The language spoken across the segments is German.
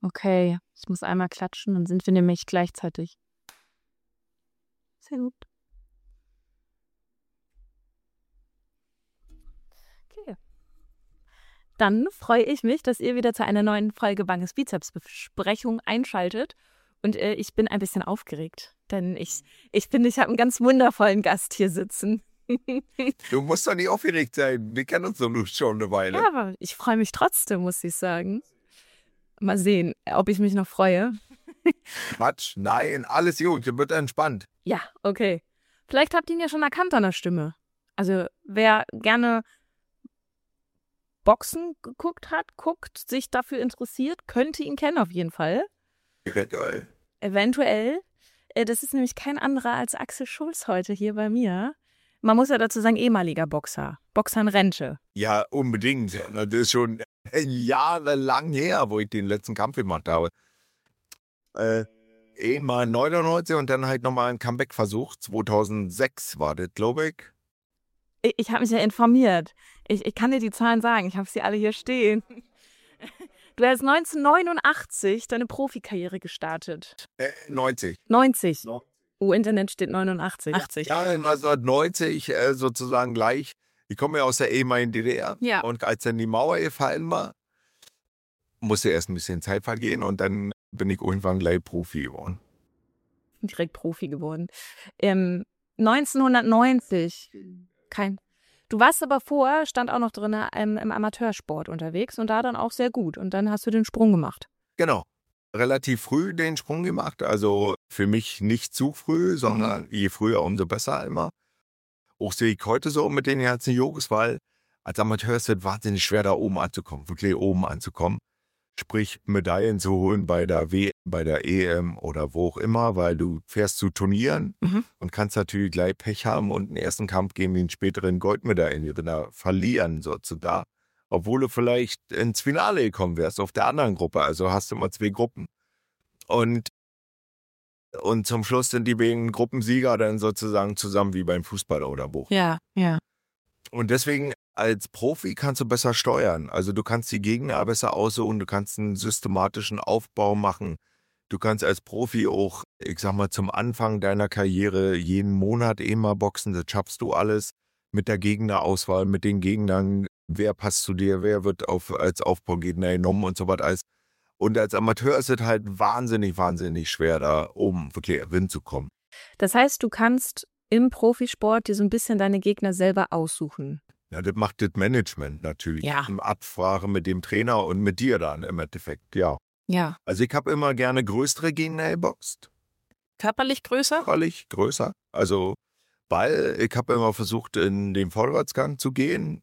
Okay, ich muss einmal klatschen, dann sind wir nämlich gleichzeitig. Sehr gut. Okay. Dann freue ich mich, dass ihr wieder zu einer neuen Folge Banges Bizeps Besprechung einschaltet. Und ich bin ein bisschen aufgeregt, denn ich finde, ich habe einen ganz wundervollen Gast hier sitzen. Du musst doch nicht aufgeregt sein. Wir kennen uns doch nur schon eine Weile. Ja, aber ich freue mich trotzdem, muss ich sagen. Mal sehen, ob ich mich noch freue. Quatsch, nein, alles gut, wird entspannt. Ja, okay. Vielleicht habt ihr ihn ja schon erkannt an der Stimme. Also wer gerne Boxen guckt, sich dafür interessiert, könnte ihn kennen auf jeden Fall. Eventuell. Eventuell. Das ist nämlich kein anderer als Axel Schulz heute hier bei mir. Man muss ja dazu sagen, ehemaliger Boxer. Boxer in Rente. Ja, unbedingt. Das ist schon jahrelang her, wo ich den letzten Kampf gemacht habe. Mal 99 und dann halt nochmal ein Comeback-Versuch. 2006 war das, glaube ich. Ich habe mich ja informiert. Ich kann dir die Zahlen sagen. Ich habe sie alle hier stehen. Du hast 1989 deine Profikarriere gestartet. 90. 90. Internet steht 89. 80. Ja, 1990 sozusagen gleich. Ich komme ja aus der ehemaligen DDR. Ja. Und als dann die Mauer gefallen war, musste erst ein bisschen Zeit vergehen und dann bin ich irgendwann gleich Profi geworden. Direkt Profi geworden. 1990. Du warst aber vorher, stand auch noch drin, im Amateursport unterwegs und da dann auch sehr gut. Und dann hast du den Sprung gemacht. Genau. Relativ früh den Sprung gemacht. Also für mich nicht zu früh, sondern je früher, umso besser immer. Auch sehe ich heute so mit den ganzen Jogos, weil als Amateur ist es wahnsinnig schwer, da oben anzukommen, wirklich oben anzukommen. Sprich, Medaillen zu holen bei der WM, bei der EM oder wo auch immer, weil du fährst zu Turnieren und kannst natürlich gleich Pech haben und den ersten Kampf gegen den späteren Goldmedaillengewinner verlieren sozusagen. Obwohl du vielleicht ins Finale gekommen wärst auf der anderen Gruppe. Also hast du immer 2 Gruppen. Und zum Schluss sind die beiden Gruppensieger dann sozusagen zusammen wie beim Fußball oder wo. Ja, ja. Und deswegen als Profi kannst du besser steuern. Also du kannst die Gegner besser aussuchen, du kannst einen systematischen Aufbau machen. Du kannst als Profi auch, ich sag mal, zum Anfang deiner Karriere jeden Monat mal boxen. Das schaffst du alles mit der Gegnerauswahl, mit den Gegnern. Wer passt zu dir, wer wird als Aufbaugegner genommen und so was alles. Und als Amateur ist es halt wahnsinnig, wahnsinnig schwer, da oben wirklich hinzukommen. Das heißt, du kannst im Profisport dir so ein bisschen deine Gegner selber aussuchen. Ja, das macht das Management natürlich. Ja. In Absprache mit dem Trainer und mit dir dann im Endeffekt, ja. Ja. Also ich habe immer gerne größere Gegner geboxt. Körperlich größer? Körperlich größer. Also, weil ich habe immer versucht, in den Vorwärtsgang zu gehen.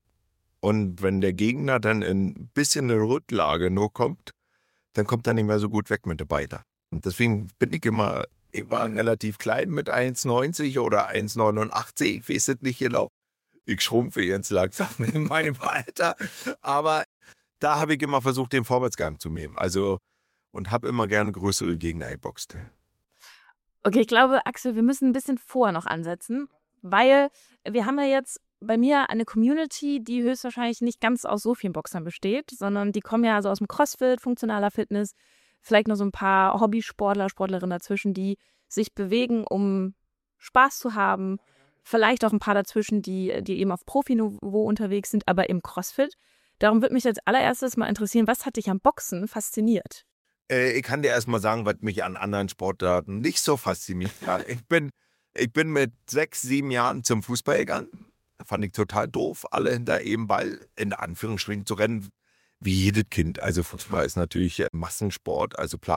Und wenn der Gegner dann in ein bisschen eine Rücklage nur kommt, dann kommt er nicht mehr so gut weg mit der Beine. Und deswegen bin ich war relativ klein mit 1,90 oder 1,89, ich weiß es nicht genau. Ich schrumpfe jetzt langsam in meinem Alter, aber da habe ich immer versucht, den Vorwärtsgang zu nehmen. Also, und habe immer gerne größere Gegner geboxt. Okay, ich glaube, Axel, wir müssen ein bisschen vorher noch ansetzen, weil wir haben ja jetzt bei mir eine Community, die höchstwahrscheinlich nicht ganz aus so vielen Boxern besteht, sondern die kommen ja also aus dem CrossFit, funktionaler Fitness, vielleicht noch so ein paar Hobbysportler, Sportlerinnen dazwischen, die sich bewegen, um Spaß zu haben. Vielleicht auch ein paar dazwischen, die eben auf Profiniveau unterwegs sind, aber im CrossFit. Darum würde mich als allererstes mal interessieren, was hat dich am Boxen fasziniert? Ich kann dir erstmal sagen, was mich an anderen Sportarten nicht so fasziniert hat. Ich bin mit 6, 7 Jahren zum Fußball gegangen. Fand ich total doof, alle hinter eben Ball in Anführungsstrichen zu rennen, wie jedes Kind. Also Fußball ist natürlich Massensport, also klar.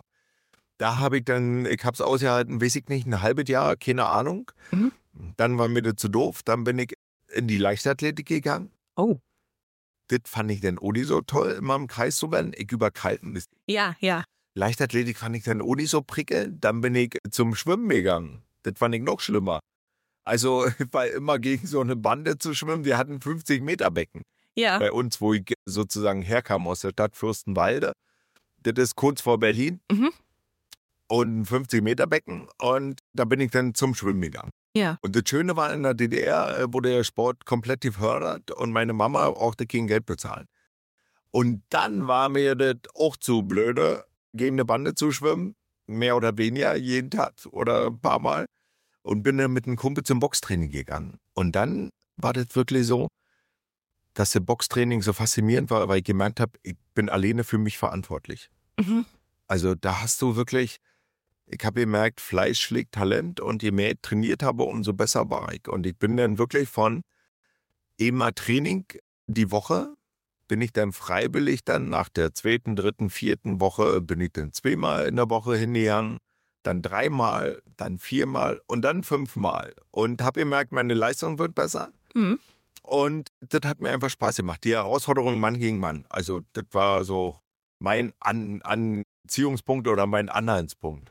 Da habe ich habe es ausgehalten, weiß ich nicht, ein halbes Jahr, keine Ahnung. Dann war mir das zu doof, dann bin ich in die Leichtathletik gegangen. Oh. Das fand ich dann auch nicht so toll, immer im Kreis zu rennen. Ich überkalten. Ja, ja. Leichtathletik fand ich dann auch nicht so prickelnd. Dann bin ich zum Schwimmen gegangen. Das fand ich noch schlimmer. Also, weil immer gegen so eine Bande zu schwimmen, wir hatten 50 Meter Becken. Ja. Bei uns, wo ich sozusagen herkam aus der Stadt Fürstenwalde. Das ist kurz vor Berlin. Und ein 50 Meter Becken. Und da bin ich dann zum Schwimmen gegangen. Ja. Und das Schöne war, in der DDR wurde der Sport komplett gefördert und meine Mama brauchte kein Geld bezahlen. Und dann war mir das auch zu blöde, gegen eine Bande zu schwimmen, mehr oder weniger jeden Tag oder ein paar Mal. Und bin dann mit einem Kumpel zum Boxtraining gegangen. Und dann war das wirklich so, dass das Boxtraining so faszinierend war, weil ich gemerkt habe, ich bin alleine für mich verantwortlich. Mhm. Also da hast du wirklich, ich habe gemerkt, Fleiß schlägt Talent und je mehr ich trainiert habe, umso besser war ich. Und ich bin dann wirklich von immer Training die Woche, bin ich dann freiwillig dann nach der 2., 3., 4. Woche, bin ich dann 2-mal in der Woche hingegangen, dann 3-mal, dann 4-mal und dann 5-mal. Und habe gemerkt, meine Leistung wird besser. Mhm. Und das hat mir einfach Spaß gemacht. Die Herausforderung Mann gegen Mann. Also das war so mein Anziehungspunkt oder mein Anhaltspunkt.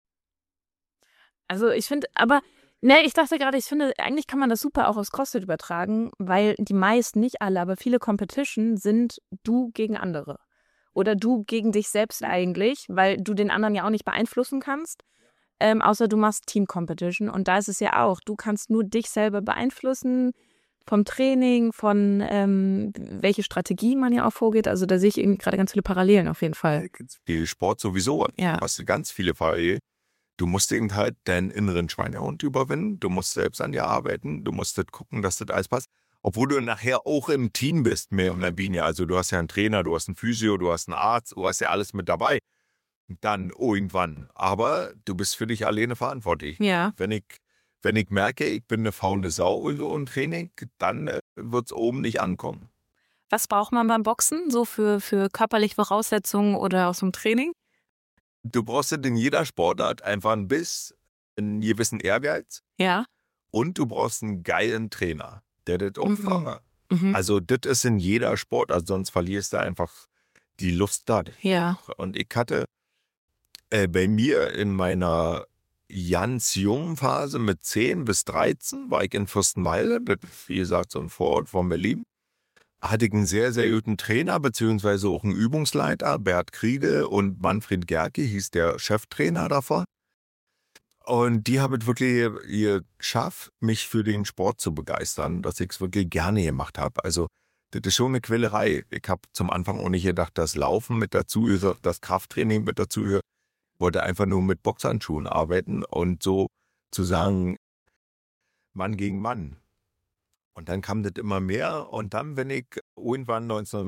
Also ich finde, aber, ne, ich dachte gerade, ich finde, eigentlich kann man das super auch aufs CrossFit übertragen, weil die meisten, nicht alle, aber viele Competition sind du gegen andere. Oder du gegen dich selbst eigentlich, weil du den anderen ja auch nicht beeinflussen kannst. Außer du machst Team-Competition. Und da ist es ja auch, du kannst nur dich selber beeinflussen vom Training, von welche Strategie man ja auch vorgeht. Also da sehe ich eben gerade ganz viele Parallelen auf jeden Fall. Die Sport sowieso. Ja. Du hast ganz viele Fälle. Du musst eben halt deinen inneren Schweinehund überwinden. Du musst selbst an dir arbeiten. Du musst gucken, dass das alles passt. Obwohl du nachher auch im Team bist, mehr oder weniger. Also du hast ja einen Trainer, du hast einen Physio, du hast einen Arzt, du hast ja alles mit dabei. Dann irgendwann. Aber du bist für dich alleine verantwortlich. Ja. Wenn ich merke, ich bin eine faule Sau im Training, dann wird es oben nicht ankommen. Was braucht man beim Boxen so für körperliche Voraussetzungen oder aus dem Training? Du brauchst in jeder Sportart einfach einen Biss, einen gewissen Ehrgeiz Ja. und du brauchst einen geilen Trainer, der das umfängt. Mhm. Also das ist in jeder Sportart, sonst verlierst du einfach die Lust da. Ja. Und ich hatte bei mir in meiner ganz jungen Phase mit 10 bis 13 war ich in Fürstenwalde, das ist, wie gesagt, so ein Vorort von Berlin. Hatte ich einen sehr, sehr guten Trainer, beziehungsweise auch einen Übungsleiter, Bert Kriegel und Manfred Gerke hieß der Cheftrainer davon. Und die haben es wirklich ihr geschafft, mich für den Sport zu begeistern, dass ich es wirklich gerne gemacht habe. Also das ist schon eine Quälerei. Ich habe zum Anfang auch nicht gedacht, dass Laufen mit dazu gehört, das Krafttraining mit dazu gehört. Ich wollte einfach nur mit Boxhandschuhen arbeiten und so zu sagen, Mann gegen Mann. Und dann kam das immer mehr und dann bin ich irgendwann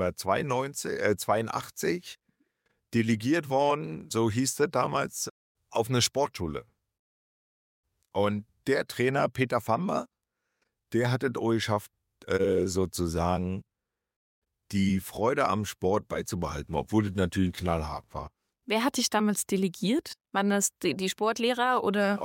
1982 delegiert worden, so hieß das damals, auf eine Sportschule. Und der Trainer Peter Famber, der hat es auch geschafft, sozusagen die Freude am Sport beizubehalten, obwohl es natürlich knallhart war. Wer hat dich damals delegiert? Waren das die Sportlehrer oder?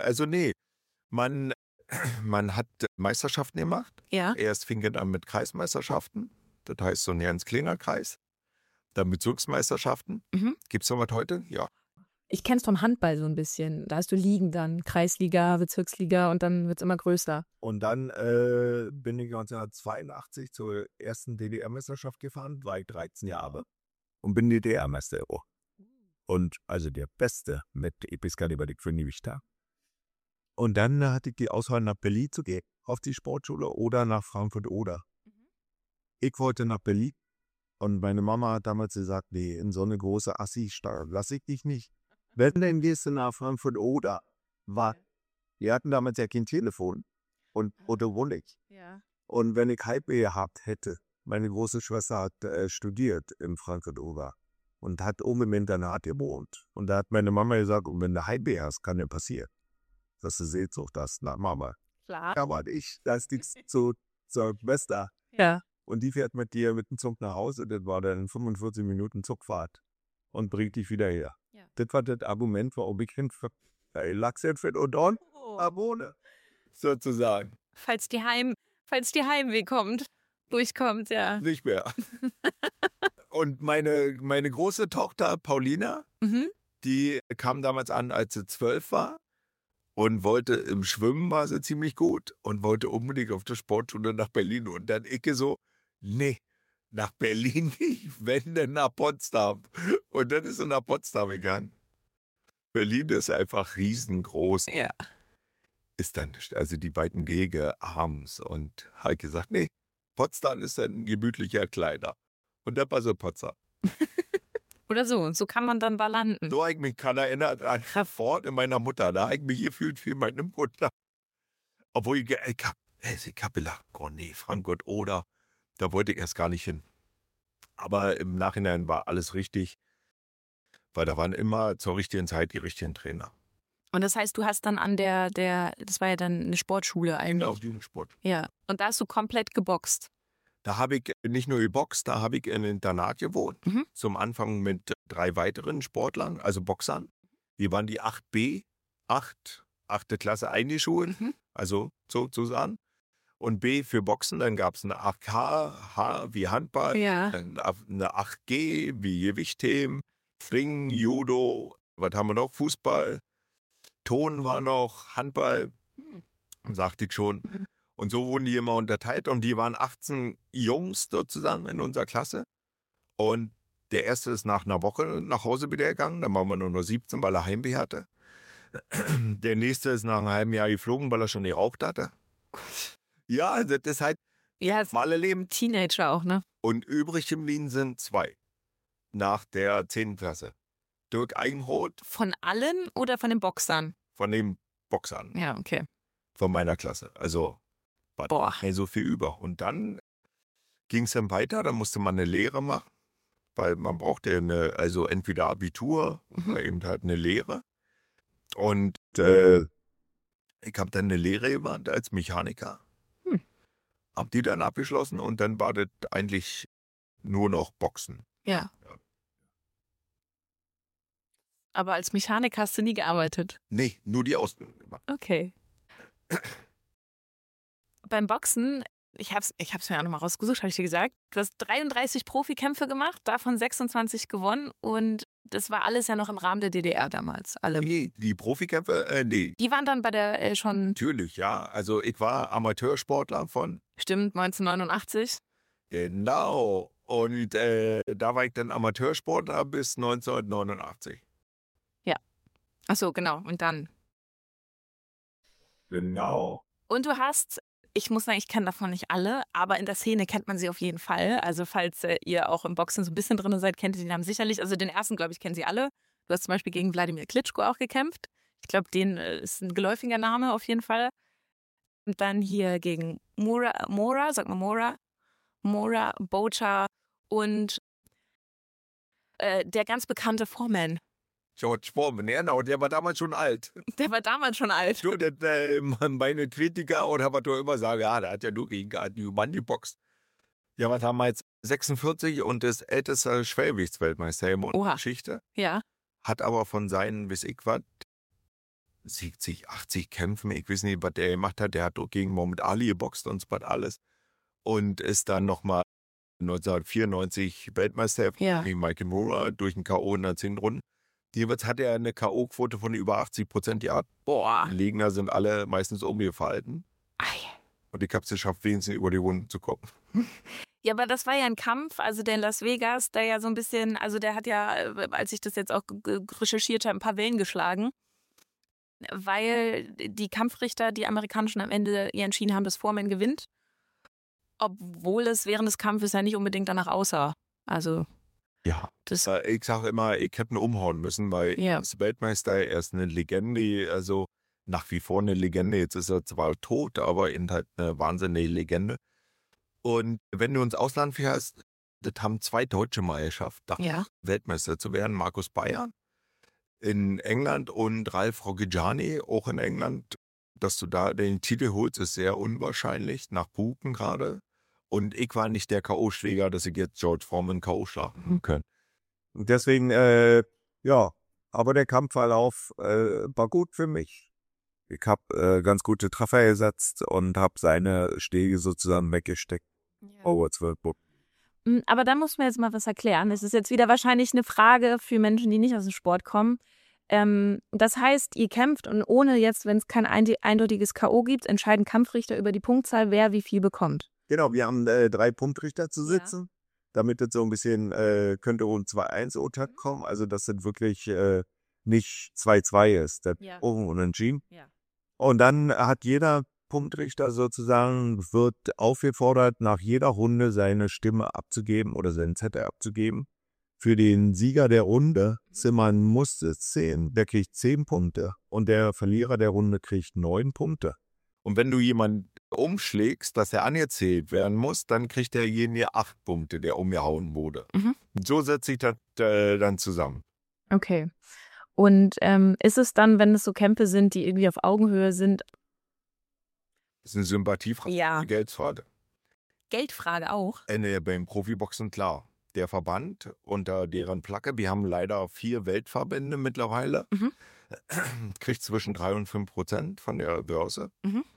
Man hat Meisterschaften gemacht. Ja. Erst fing es an mit Kreismeisterschaften, das heißt so ein ganz kleiner Kreis. Dann Bezirksmeisterschaften. Mhm. Gibt es noch was heute? Ja. Ich kenne es vom Handball so ein bisschen. Da hast du Ligen dann, Kreisliga, Bezirksliga und dann wird es immer größer. Und dann bin ich 1982 zur ersten DDR-Meisterschaft gefahren, war ich 13 Jahre und bin DDR-Meister. Und also der Beste mit Episkaliber, die für Gewicht. Und dann hatte ich die Auswahl, nach Berlin zu gehen, auf die Sportschule oder nach Frankfurt-Oder. Ich wollte nach Berlin und meine Mama hat damals gesagt, nee, in so eine große Assi-Stadt lasse ich dich nicht. Wenn denn gehst du nach Frankfurt-Oder? Wir hatten damals ja kein Telefon und oder wohne ich. Ja. Und wenn ich Heimweh gehabt hätte, meine große Schwester hat studiert in Frankfurt-Oder und hat oben im Internat gewohnt. Und da hat meine Mama gesagt, und wenn du Heimweh hast, kann ja passieren, dass du Sehnsucht hast nach Mama. Klar. Ja, aber da ist die zur Schwester. Ja. Und die fährt mit dir mit dem Zug nach Hause. Das war dann 45 Minuten Zugfahrt und bringt dich wieder her. Ja. Das war das Argument, warum ich Lachsentfett und dann wohne. Sozusagen. Falls die Heimweh durchkommt, ja. Nicht mehr. Und meine große Tochter Paulina, die kam damals an, als sie 12 war. Und wollte im Schwimmen, war sie ziemlich gut und wollte unbedingt auf der Sportschule nach Berlin. Und dann Icke so, nee, nach Berlin nicht, wenn denn nach Potsdam. Und dann ist sie nach Potsdam gegangen. Berlin ist einfach riesengroß. Ja. Ist dann, also die beiden Wege abends. Und habe gesagt, nee, Potsdam ist dann ein gemütlicher Kleiner. Und das war so Potsdam. Oder so. So kann man dann da landen. So habe ich mich gerade erinnert an Ford in meiner Mutter. Da habe ich mich gefühlt wie meine Mutter. Obwohl ich hab gelacht, oh nee, Frankfurt oder, da wollte ich erst gar nicht hin. Aber im Nachhinein war alles richtig, weil da waren immer zur richtigen Zeit die richtigen Trainer. Und das heißt, du hast dann an das war ja dann eine Sportschule eigentlich. Auf Jugendsport. Ja. Und da hast du komplett geboxt. Da habe ich nicht nur geboxt, da habe ich in einem Internat gewohnt. Mhm. Zum Anfang mit 3 weiteren Sportlern, also Boxern. Wir waren die 8b, 8. Klasse eingeschult, also sozusagen. Und B für Boxen, dann gab es eine 8H, H wie Handball, Ja. dann eine 8G wie Gewichtheben, Springen, Judo, was haben wir noch? Fußball, Ton war noch, Handball, sagte ich schon. Und so wurden die immer unterteilt und die waren 18 Jungs sozusagen in unserer Klasse. Und der erste ist nach einer Woche nach Hause wieder gegangen, dann waren wir nur noch 17, weil er Heimweh hatte. Der nächste ist nach einem halben Jahr geflogen, weil er schon geraucht hatte. Ja, das ist halt Ja, alle Leben. Teenager auch, ne? Und übrig geblieben sind 2 nach der 10. Klasse. Dirk Eigenroth Von allen oder von den Boxern? von den Boxern, Ja, okay. von meiner Klasse. Also war Boah. nicht so viel über. Und dann ging es dann weiter, dann musste man eine Lehre machen, weil man brauchte also entweder Abitur oder eben halt eine Lehre. Und ich habe dann eine Lehre gemacht als Mechaniker. Hab die dann abgeschlossen und dann war das eigentlich nur noch Boxen. Ja. Aber als Mechaniker hast du nie gearbeitet? Nee, nur die Ausbildung gemacht. Okay. Beim Boxen, ich hab's mir auch nochmal rausgesucht, habe ich dir gesagt. Du hast 33 Profikämpfe gemacht, davon 26 gewonnen und das war alles ja noch im Rahmen der DDR damals. Alle. Nee, die Profikämpfe, nee. Die waren dann bei der schon, Natürlich, ja. Also ich war Amateursportler von. stimmt, 1989. Genau. Und da war ich dann Amateursportler bis 1989. Achso, genau. Und dann. Genau. Und du hast, ich muss sagen, ich kenne davon nicht alle, aber in der Szene kennt man sie auf jeden Fall. Also falls ihr auch im Boxen so ein bisschen drin seid, kennt ihr den Namen sicherlich. Also den ersten, glaube ich, kennen sie alle. Du hast zum Beispiel gegen Wladimir Klitschko auch gekämpft. Ich glaube, den ist ein geläufiger Name auf jeden Fall. Und dann hier gegen Mora, sag mal Mora, Bocha und der ganz bekannte Foreman. George Foreman, genau, der war damals schon alt. Der war damals schon alt. So, meine Kritiker oder was du immer sagen, ja, der hat ja nur gegen einen Mann geboxt. Ja, was haben wir jetzt? 46 und ist ältester Schwergewichtsweltmeister in der Geschichte. Ja. Hat aber von seinen, weiß ich was, 70, 80 Kämpfen, ich weiß nicht, was der gemacht hat. Der hat gegen Muhammad Ali geboxt und so was alles. Und ist dann nochmal 1994 Weltmeister gegen Michael Moorer durch ein K.O. in der 10. Runden. Jeweils hat er eine K.O.-Quote von über 80%. Die Boah. Gegner sind alle meistens umgefallen. Und ich habe es geschafft, wenigstens über die Runden zu kommen. Ja, aber das war ja ein Kampf, also der in Las Vegas, der ja so ein bisschen, also der hat ja, als ich das jetzt auch recherchiert habe, ein paar Wellen geschlagen, weil die Kampfrichter, die amerikanischen, am Ende ja entschieden haben, dass Foreman gewinnt, obwohl es während des Kampfes ja nicht unbedingt danach aussah. Also ja, ich sage immer, ich hätte ihn umhauen müssen, weil er ist Weltmeister, er ist eine Legende, also nach wie vor eine Legende. Jetzt ist er zwar tot, aber eben halt eine wahnsinnige Legende. Und wenn du ins Ausland fährst, das haben 2 Deutsche mal geschafft, Weltmeister zu werden. Markus Bayer in England und Ralf Roggigiani auch in England. Dass du da den Titel holst, ist sehr unwahrscheinlich, nach Buchen gerade. Und ich war nicht der K.O.-Schläger, dass ich jetzt George Foreman K.O. schlagen können. Und deswegen, aber der Kampfverlauf war gut für mich. Ich habe ganz gute Treffer gesetzt und habe seine Schläge sozusagen weggesteckt. Over 12 Punkten. Aber da muss man jetzt mal was erklären. Es ist jetzt wieder wahrscheinlich eine Frage für Menschen, die nicht aus dem Sport kommen. Das heißt, ihr kämpft und ohne jetzt, wenn es kein eindeutiges K.O. gibt, entscheiden Kampfrichter über die Punktzahl, wer wie viel bekommt. Genau, wir haben 3 Punktrichter zu sitzen, damit das so ein bisschen, könnte um 2-1-Urteil kommen, also dass das wirklich nicht 2-2 ist, das unentschieden. Ja. Und dann hat jeder Punktrichter sozusagen, wird aufgefordert, nach jeder Runde seine Stimme abzugeben oder seinen Zettel abzugeben Für den Sieger der Runde zimmern musste 10, der kriegt 10 Punkte und der Verlierer der Runde kriegt 9 Punkte. Und wenn du jemanden umschlägst, dass er angezählt werden muss, dann kriegt derjenige 8 Punkte, der umgehauen wurde. So setzt sich das dann zusammen. Okay. Und ist es dann, wenn es so Kämpfe sind, die irgendwie auf Augenhöhe sind? Das ist eine Sympathiefrage, Ja. Geldfrage. Geldfrage auch? Beim Profiboxen klar. Der Verband unter deren Flagge, wir haben leider 4 Weltverbände mittlerweile, kriegt zwischen 3 und 5% von der Börse.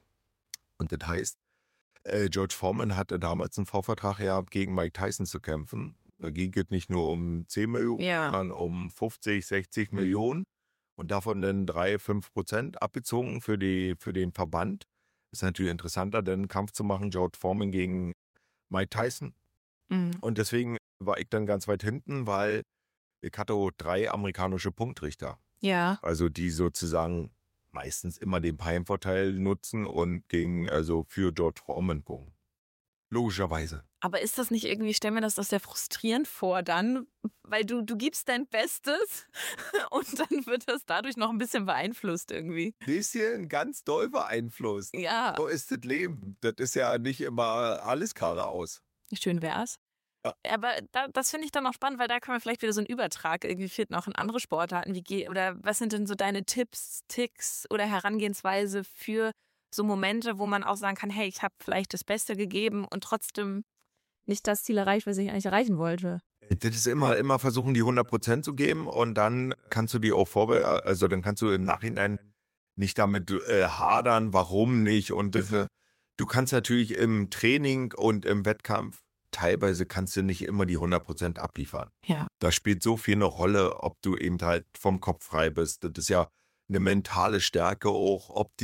Und das heißt, George Foreman hatte damals einen Vorvertrag gehabt, gegen Mike Tyson zu kämpfen. Da ging es nicht nur um 10 Millionen, sondern um 50, 60 Millionen. Und davon dann 3, 5% abgezogen für den Verband. Ist natürlich interessanter, dann einen Kampf zu machen, George Foreman gegen Mike Tyson. Und deswegen war ich dann ganz weit hinten, weil ich hatte 3 amerikanische Punktrichter. Ja. Also die sozusagen meistens immer den Heimvorteil nutzen und für George Foreman gucken. Logischerweise. Aber ist das nicht irgendwie, stell mir das doch sehr frustrierend vor dann, weil du gibst dein Bestes und dann wird das dadurch noch ein bisschen beeinflusst irgendwie. Bisschen ganz doll beeinflusst. Ja. So ist das Leben. Das ist ja nicht immer alles geradeaus. Schön wär's. Ja. Aber das finde ich dann auch spannend, weil da können wir vielleicht wieder so einen Übertrag irgendwie finden, auch in andere Sportarten. Oder was sind denn so deine Tipps, Ticks oder Herangehensweise für so Momente, wo man auch sagen kann, hey, ich habe vielleicht das Beste gegeben und trotzdem nicht das Ziel erreicht, was ich eigentlich erreichen wollte. Das ist immer versuchen, die 100% zu geben und dann kannst du die auch dann kannst du im Nachhinein nicht damit hadern, warum nicht. Und du kannst natürlich im Training und im Wettkampf, teilweise kannst du nicht immer die 100% abliefern. Ja. Da spielt so viel eine Rolle, ob du eben halt vom Kopf frei bist. Das ist ja eine mentale Stärke auch, ob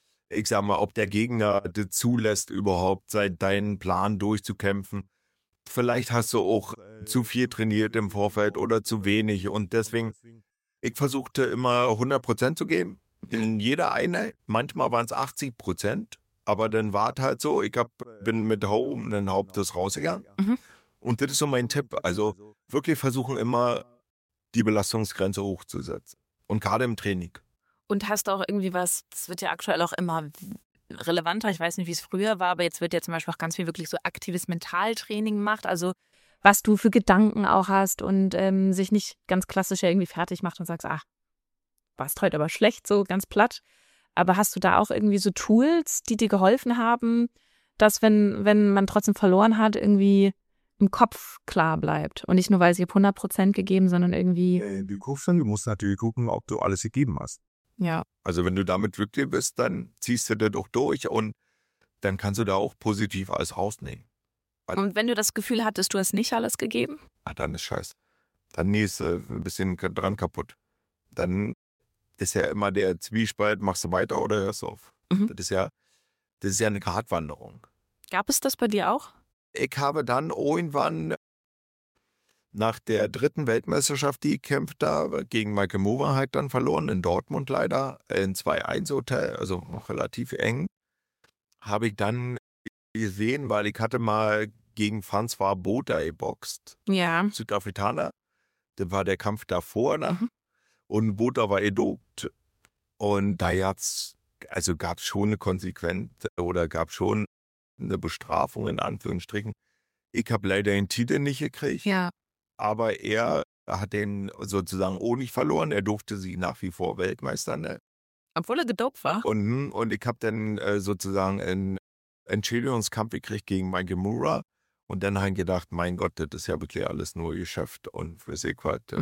der Gegner das zulässt, überhaupt deinen Plan durchzukämpfen. Vielleicht hast du auch zu viel trainiert im Vorfeld oder zu wenig. Und deswegen, ich versuchte immer 100% zu geben. In jeder Einheit. Manchmal waren es 80%. Aber dann war es halt so, bin mit gehobenen Hauptes rausgegangen. Und das ist so mein Tipp. Also wirklich versuchen immer, die Belastungsgrenze hochzusetzen. Und gerade im Training. Und hast du auch irgendwie was, das wird ja aktuell auch immer relevanter, ich weiß nicht, wie es früher war, aber jetzt wird ja zum Beispiel auch ganz viel wirklich so aktives Mentaltraining gemacht, also was du für Gedanken auch hast und sich nicht ganz klassisch irgendwie fertig macht und sagst, ach, warst heute aber schlecht, so ganz platt. Aber hast du da auch irgendwie so Tools, die dir geholfen haben, dass wenn man trotzdem verloren hat, irgendwie im Kopf klar bleibt und nicht nur, weil sie 100% gegeben, sondern irgendwie... Du musst natürlich gucken, ob du alles gegeben hast. Ja. Also wenn du damit glücklich bist, dann ziehst du das doch durch und dann kannst du da auch positiv alles rausnehmen. Und wenn du das Gefühl hattest, du hast nicht alles gegeben? Dann ist scheiße. Dann ist ein bisschen dran kaputt. Dann ist ja immer der Zwiespalt, machst du weiter oder hörst du auf? Das ist ja eine Gratwanderung. Gab es das bei dir auch? Ich habe dann irgendwann nach der 3. Weltmeisterschaft, die ich kämpft habe, gegen Michael Moorer halt dann verloren, in Dortmund leider, in 2-1-Hotel, also noch relativ eng, habe ich dann gesehen, weil ich hatte mal gegen François Botha geboxt. Ja. Südafrikaner. Das war der Kampf davor, und Botha war gedopt. Und da gab es schon eine Konsequenz oder gab schon eine Bestrafung in Anführungsstrichen. Ich habe leider den Titel nicht gekriegt. Ja. Aber er hat den sozusagen auch nicht verloren. Er durfte sich nach wie vor Weltmeister nennen. Obwohl er gedopt war? Und ich habe dann sozusagen einen Entschädigungskampf gekriegt gegen Michael Moorer. Und dann habe ich gedacht, mein Gott, das ist ja wirklich alles nur Geschäft und Physik.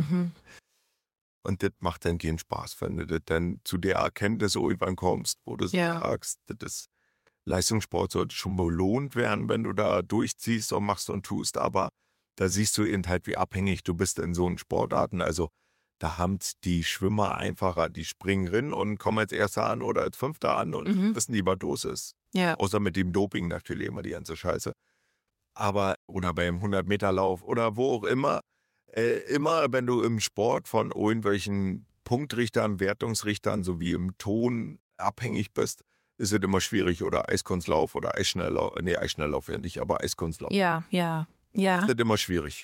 Und das macht dann keinen Spaß, wenn du das dann zu der Erkenntnis irgendwann kommst, wo du sagst, Leistungssport sollte schon belohnt werden, wenn du da durchziehst und machst und tust. Aber da siehst du eben halt, wie abhängig du bist in so einen Sportarten. Also da haben die Schwimmer einfacher, die springen rein und kommen als Erster an oder als Fünfter an und wissen die, was los ist. Ja. Außer mit dem Doping natürlich immer die ganze Scheiße. Aber, oder beim 100-Meter-Lauf oder wo auch immer, immer wenn du im Sport von irgendwelchen Punktrichtern, Wertungsrichtern sowie im Ton abhängig bist, ist es immer schwierig. Oder Eiskunstlauf oder Eisschnelllauf. Nee, Eisschnelllauf ja nicht, aber Eiskunstlauf. Ja. Das ist immer schwierig.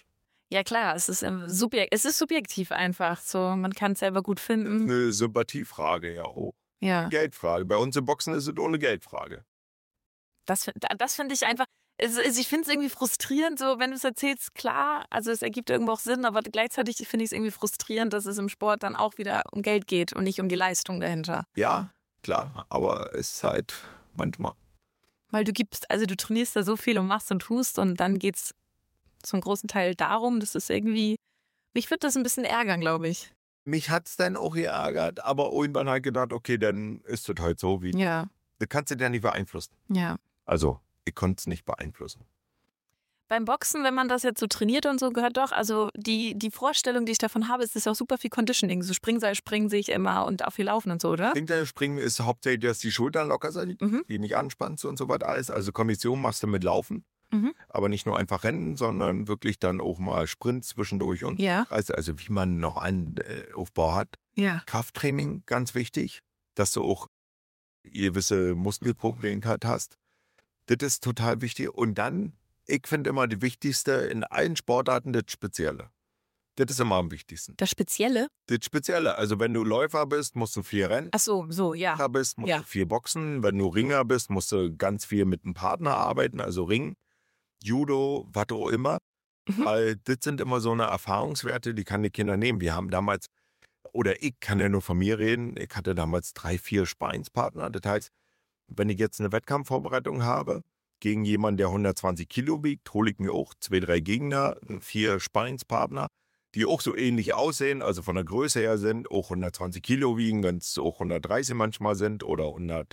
Ja klar, es ist subjektiv einfach. So, man kann es selber gut finden. Eine Sympathiefrage ja auch. Ja. Geldfrage. Bei uns im Boxen ist es ohne Geldfrage. Das finde ich einfach. Ich finde es irgendwie frustrierend, so wenn du es erzählst, klar, also es ergibt irgendwo auch Sinn, aber gleichzeitig finde ich es irgendwie frustrierend, dass es im Sport dann auch wieder um Geld geht und nicht um die Leistung dahinter. Ja, klar, aber es ist halt manchmal. Weil du trainierst da so viel und machst und tust und dann geht's zum großen Teil darum, das ist irgendwie, mich würde das ein bisschen ärgern, glaube ich. Mich hat es dann auch geärgert, aber irgendwann halt gedacht, okay, dann ist es halt so, wie. Ja. Du kannst es ja nicht beeinflussen. Ja. Also, ich konnte es nicht beeinflussen. Beim Boxen, wenn man das jetzt so trainiert und so, gehört doch, also die Vorstellung, die ich davon habe, ist auch super viel Conditioning. So Springseil springen sehe ich immer und auch viel Laufen und so, oder? Springen ist hauptsächlich, dass die Schultern locker sind, die nicht anspannst und so weiter alles. Also Kondition machst du mit Laufen. Aber nicht nur einfach rennen, sondern wirklich dann auch mal Sprint zwischendurch und also wie man noch einen Aufbau hat. Ja. Krafttraining, ganz wichtig, dass du auch gewisse Muskelprobleme hast. Das ist total wichtig. Und dann, ich finde immer die wichtigste in allen Sportarten das Spezielle. Das ist immer am wichtigsten. Das Spezielle? Das Spezielle. Also wenn du Läufer bist, musst du viel rennen. Ach so, ja. Läufer bist, musst du viel boxen. Wenn du Ringer bist, musst du ganz viel mit einem Partner arbeiten, also Ring. Judo, was auch immer, weil das sind immer so eine Erfahrungswerte, die kann die Kinder nehmen. Wir haben damals, oder ich kann ja nur von mir reden, ich hatte damals 3, 4 Sparringspartner. Das heißt, wenn ich jetzt eine Wettkampfvorbereitung habe, gegen jemanden, der 120 Kilo wiegt, hole ich mir auch 2, 3 Gegner, 4 Sparringspartner, die auch so ähnlich aussehen, also von der Größe her sind, auch 120 Kilo wiegen, wenn es auch 130 manchmal sind oder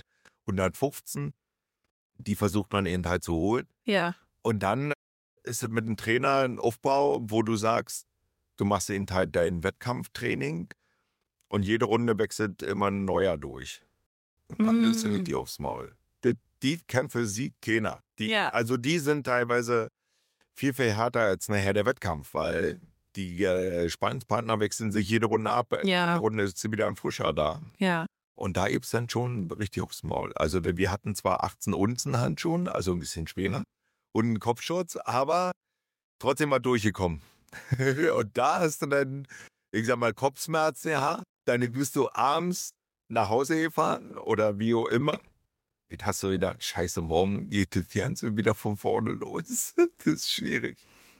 115. Die versucht man eben halt zu holen. Ja. Und dann ist es mit dem Trainer ein Aufbau, wo du sagst, du machst eben halt dein Wettkampftraining und jede Runde wechselt immer ein neuer durch. Und dann ist es die aufs Maul. Die Kämpfe sieht keiner. Also die sind teilweise viel, viel härter als nachher der Wettkampf, weil die Sparringspartner wechseln sich jede Runde ab. Ja. Jede Runde ist sie wieder ein Frischer da. Ja. Und da gibt es dann schon richtig aufs Maul. Also wir hatten zwar 18 Unzen Handschuhen, also ein bisschen schwerer, und einen Kopfschutz, aber trotzdem mal durchgekommen. Und da hast du dann, ich sag mal, Kopfschmerzen, ja, dann bist du abends nach Hause gefahren oder wie auch immer. Jetzt hast du wieder, scheiße, morgen geht das Ganze wieder von vorne los. Das ist schwierig.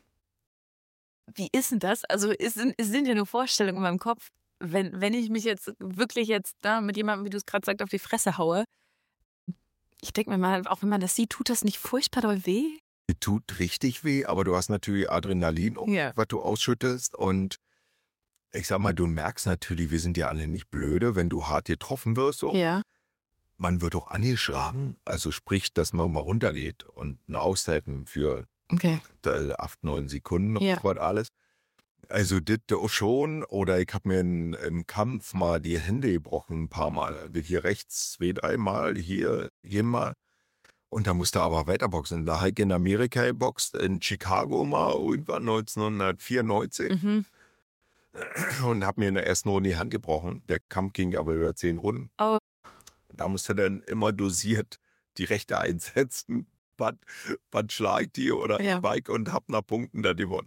Wie ist denn das? Also es sind ja nur Vorstellungen in meinem Kopf. Wenn ich mich jetzt wirklich da mit jemandem, wie du es gerade sagst, auf die Fresse haue, ich denke mir mal, auch wenn man das sieht, tut das nicht furchtbar doll weh? Es tut richtig weh, aber du hast natürlich Adrenalin, was du ausschüttest. Und ich sag mal, du merkst natürlich, wir sind ja alle nicht blöde, wenn du hart getroffen wirst. So. Ja. Man wird auch angeschlagen, also sprich, dass man mal runtergeht und eine Auszeiten für 8, 9 Sekunden und was alles. Also das auch schon. Oder ich habe mir im Kampf mal die Hände gebrochen, ein paar Mal. Hier rechts 2, 3 Mal, hier mal. Und da musste aber weiterboxen. Da habe ich in Amerika geboxt, in Chicago mal irgendwann 1994. Und habe mir in der ersten Runde die Hand gebrochen. Der Kampf ging aber über 10 Runden. Oh. Da musste dann immer dosiert die Rechte einsetzen. Was schlagt die oder Spike und hab nach Punkten da gewonnen.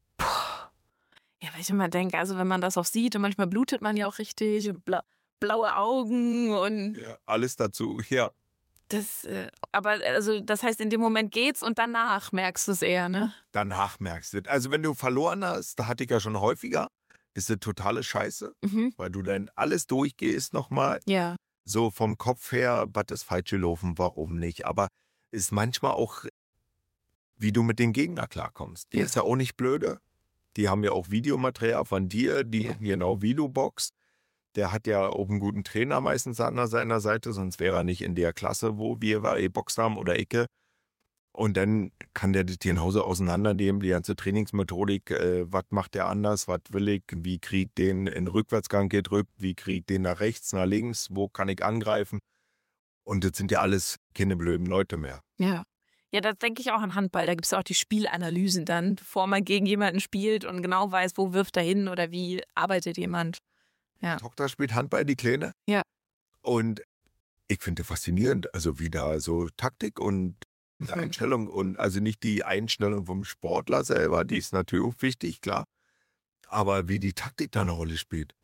Ja, weil ich immer denke, also wenn man das auch sieht und manchmal blutet man ja auch richtig, blaue Augen und... Ja, alles dazu, ja. Aber also das heißt, in dem Moment geht's und danach merkst du es eher, ne? Danach merkst du es. Also wenn du verloren hast, da hatte ich ja schon häufiger, ist eine totale Scheiße, weil du dann alles durchgehst nochmal. Ja. So vom Kopf her, was ist falsch gelaufen, warum nicht? Aber ist manchmal auch, wie du mit den Gegnern klarkommst. Die ist ja auch nicht blöde. Die haben ja auch Videomaterial von dir, die genau wie du boxst. Der hat ja auch einen guten Trainer meistens an seiner Seite, sonst wäre er nicht in der Klasse, wo wir geboxt haben oder Ecke. Und dann kann der das genauso auseinandernehmen, die ganze Trainingsmethodik, was macht der anders, was will ich, wie kriegt den in Rückwärtsgang gedrückt, wie kriegt den nach rechts, nach links, wo kann ich angreifen. Und das sind ja alles keine blöden Leute mehr. Ja. Ja, das denke ich auch an Handball. Da gibt es auch die Spielanalysen dann, bevor man gegen jemanden spielt und genau weiß, wo wirft er hin oder wie arbeitet jemand. Ja. Die Tochter spielt Handball, die Kleine. Ja. Und ich finde das faszinierend, also wie da so Taktik und Die Einstellung und also nicht die Einstellung vom Sportler selber, die ist natürlich auch wichtig, klar. Aber wie die Taktik da eine Rolle spielt.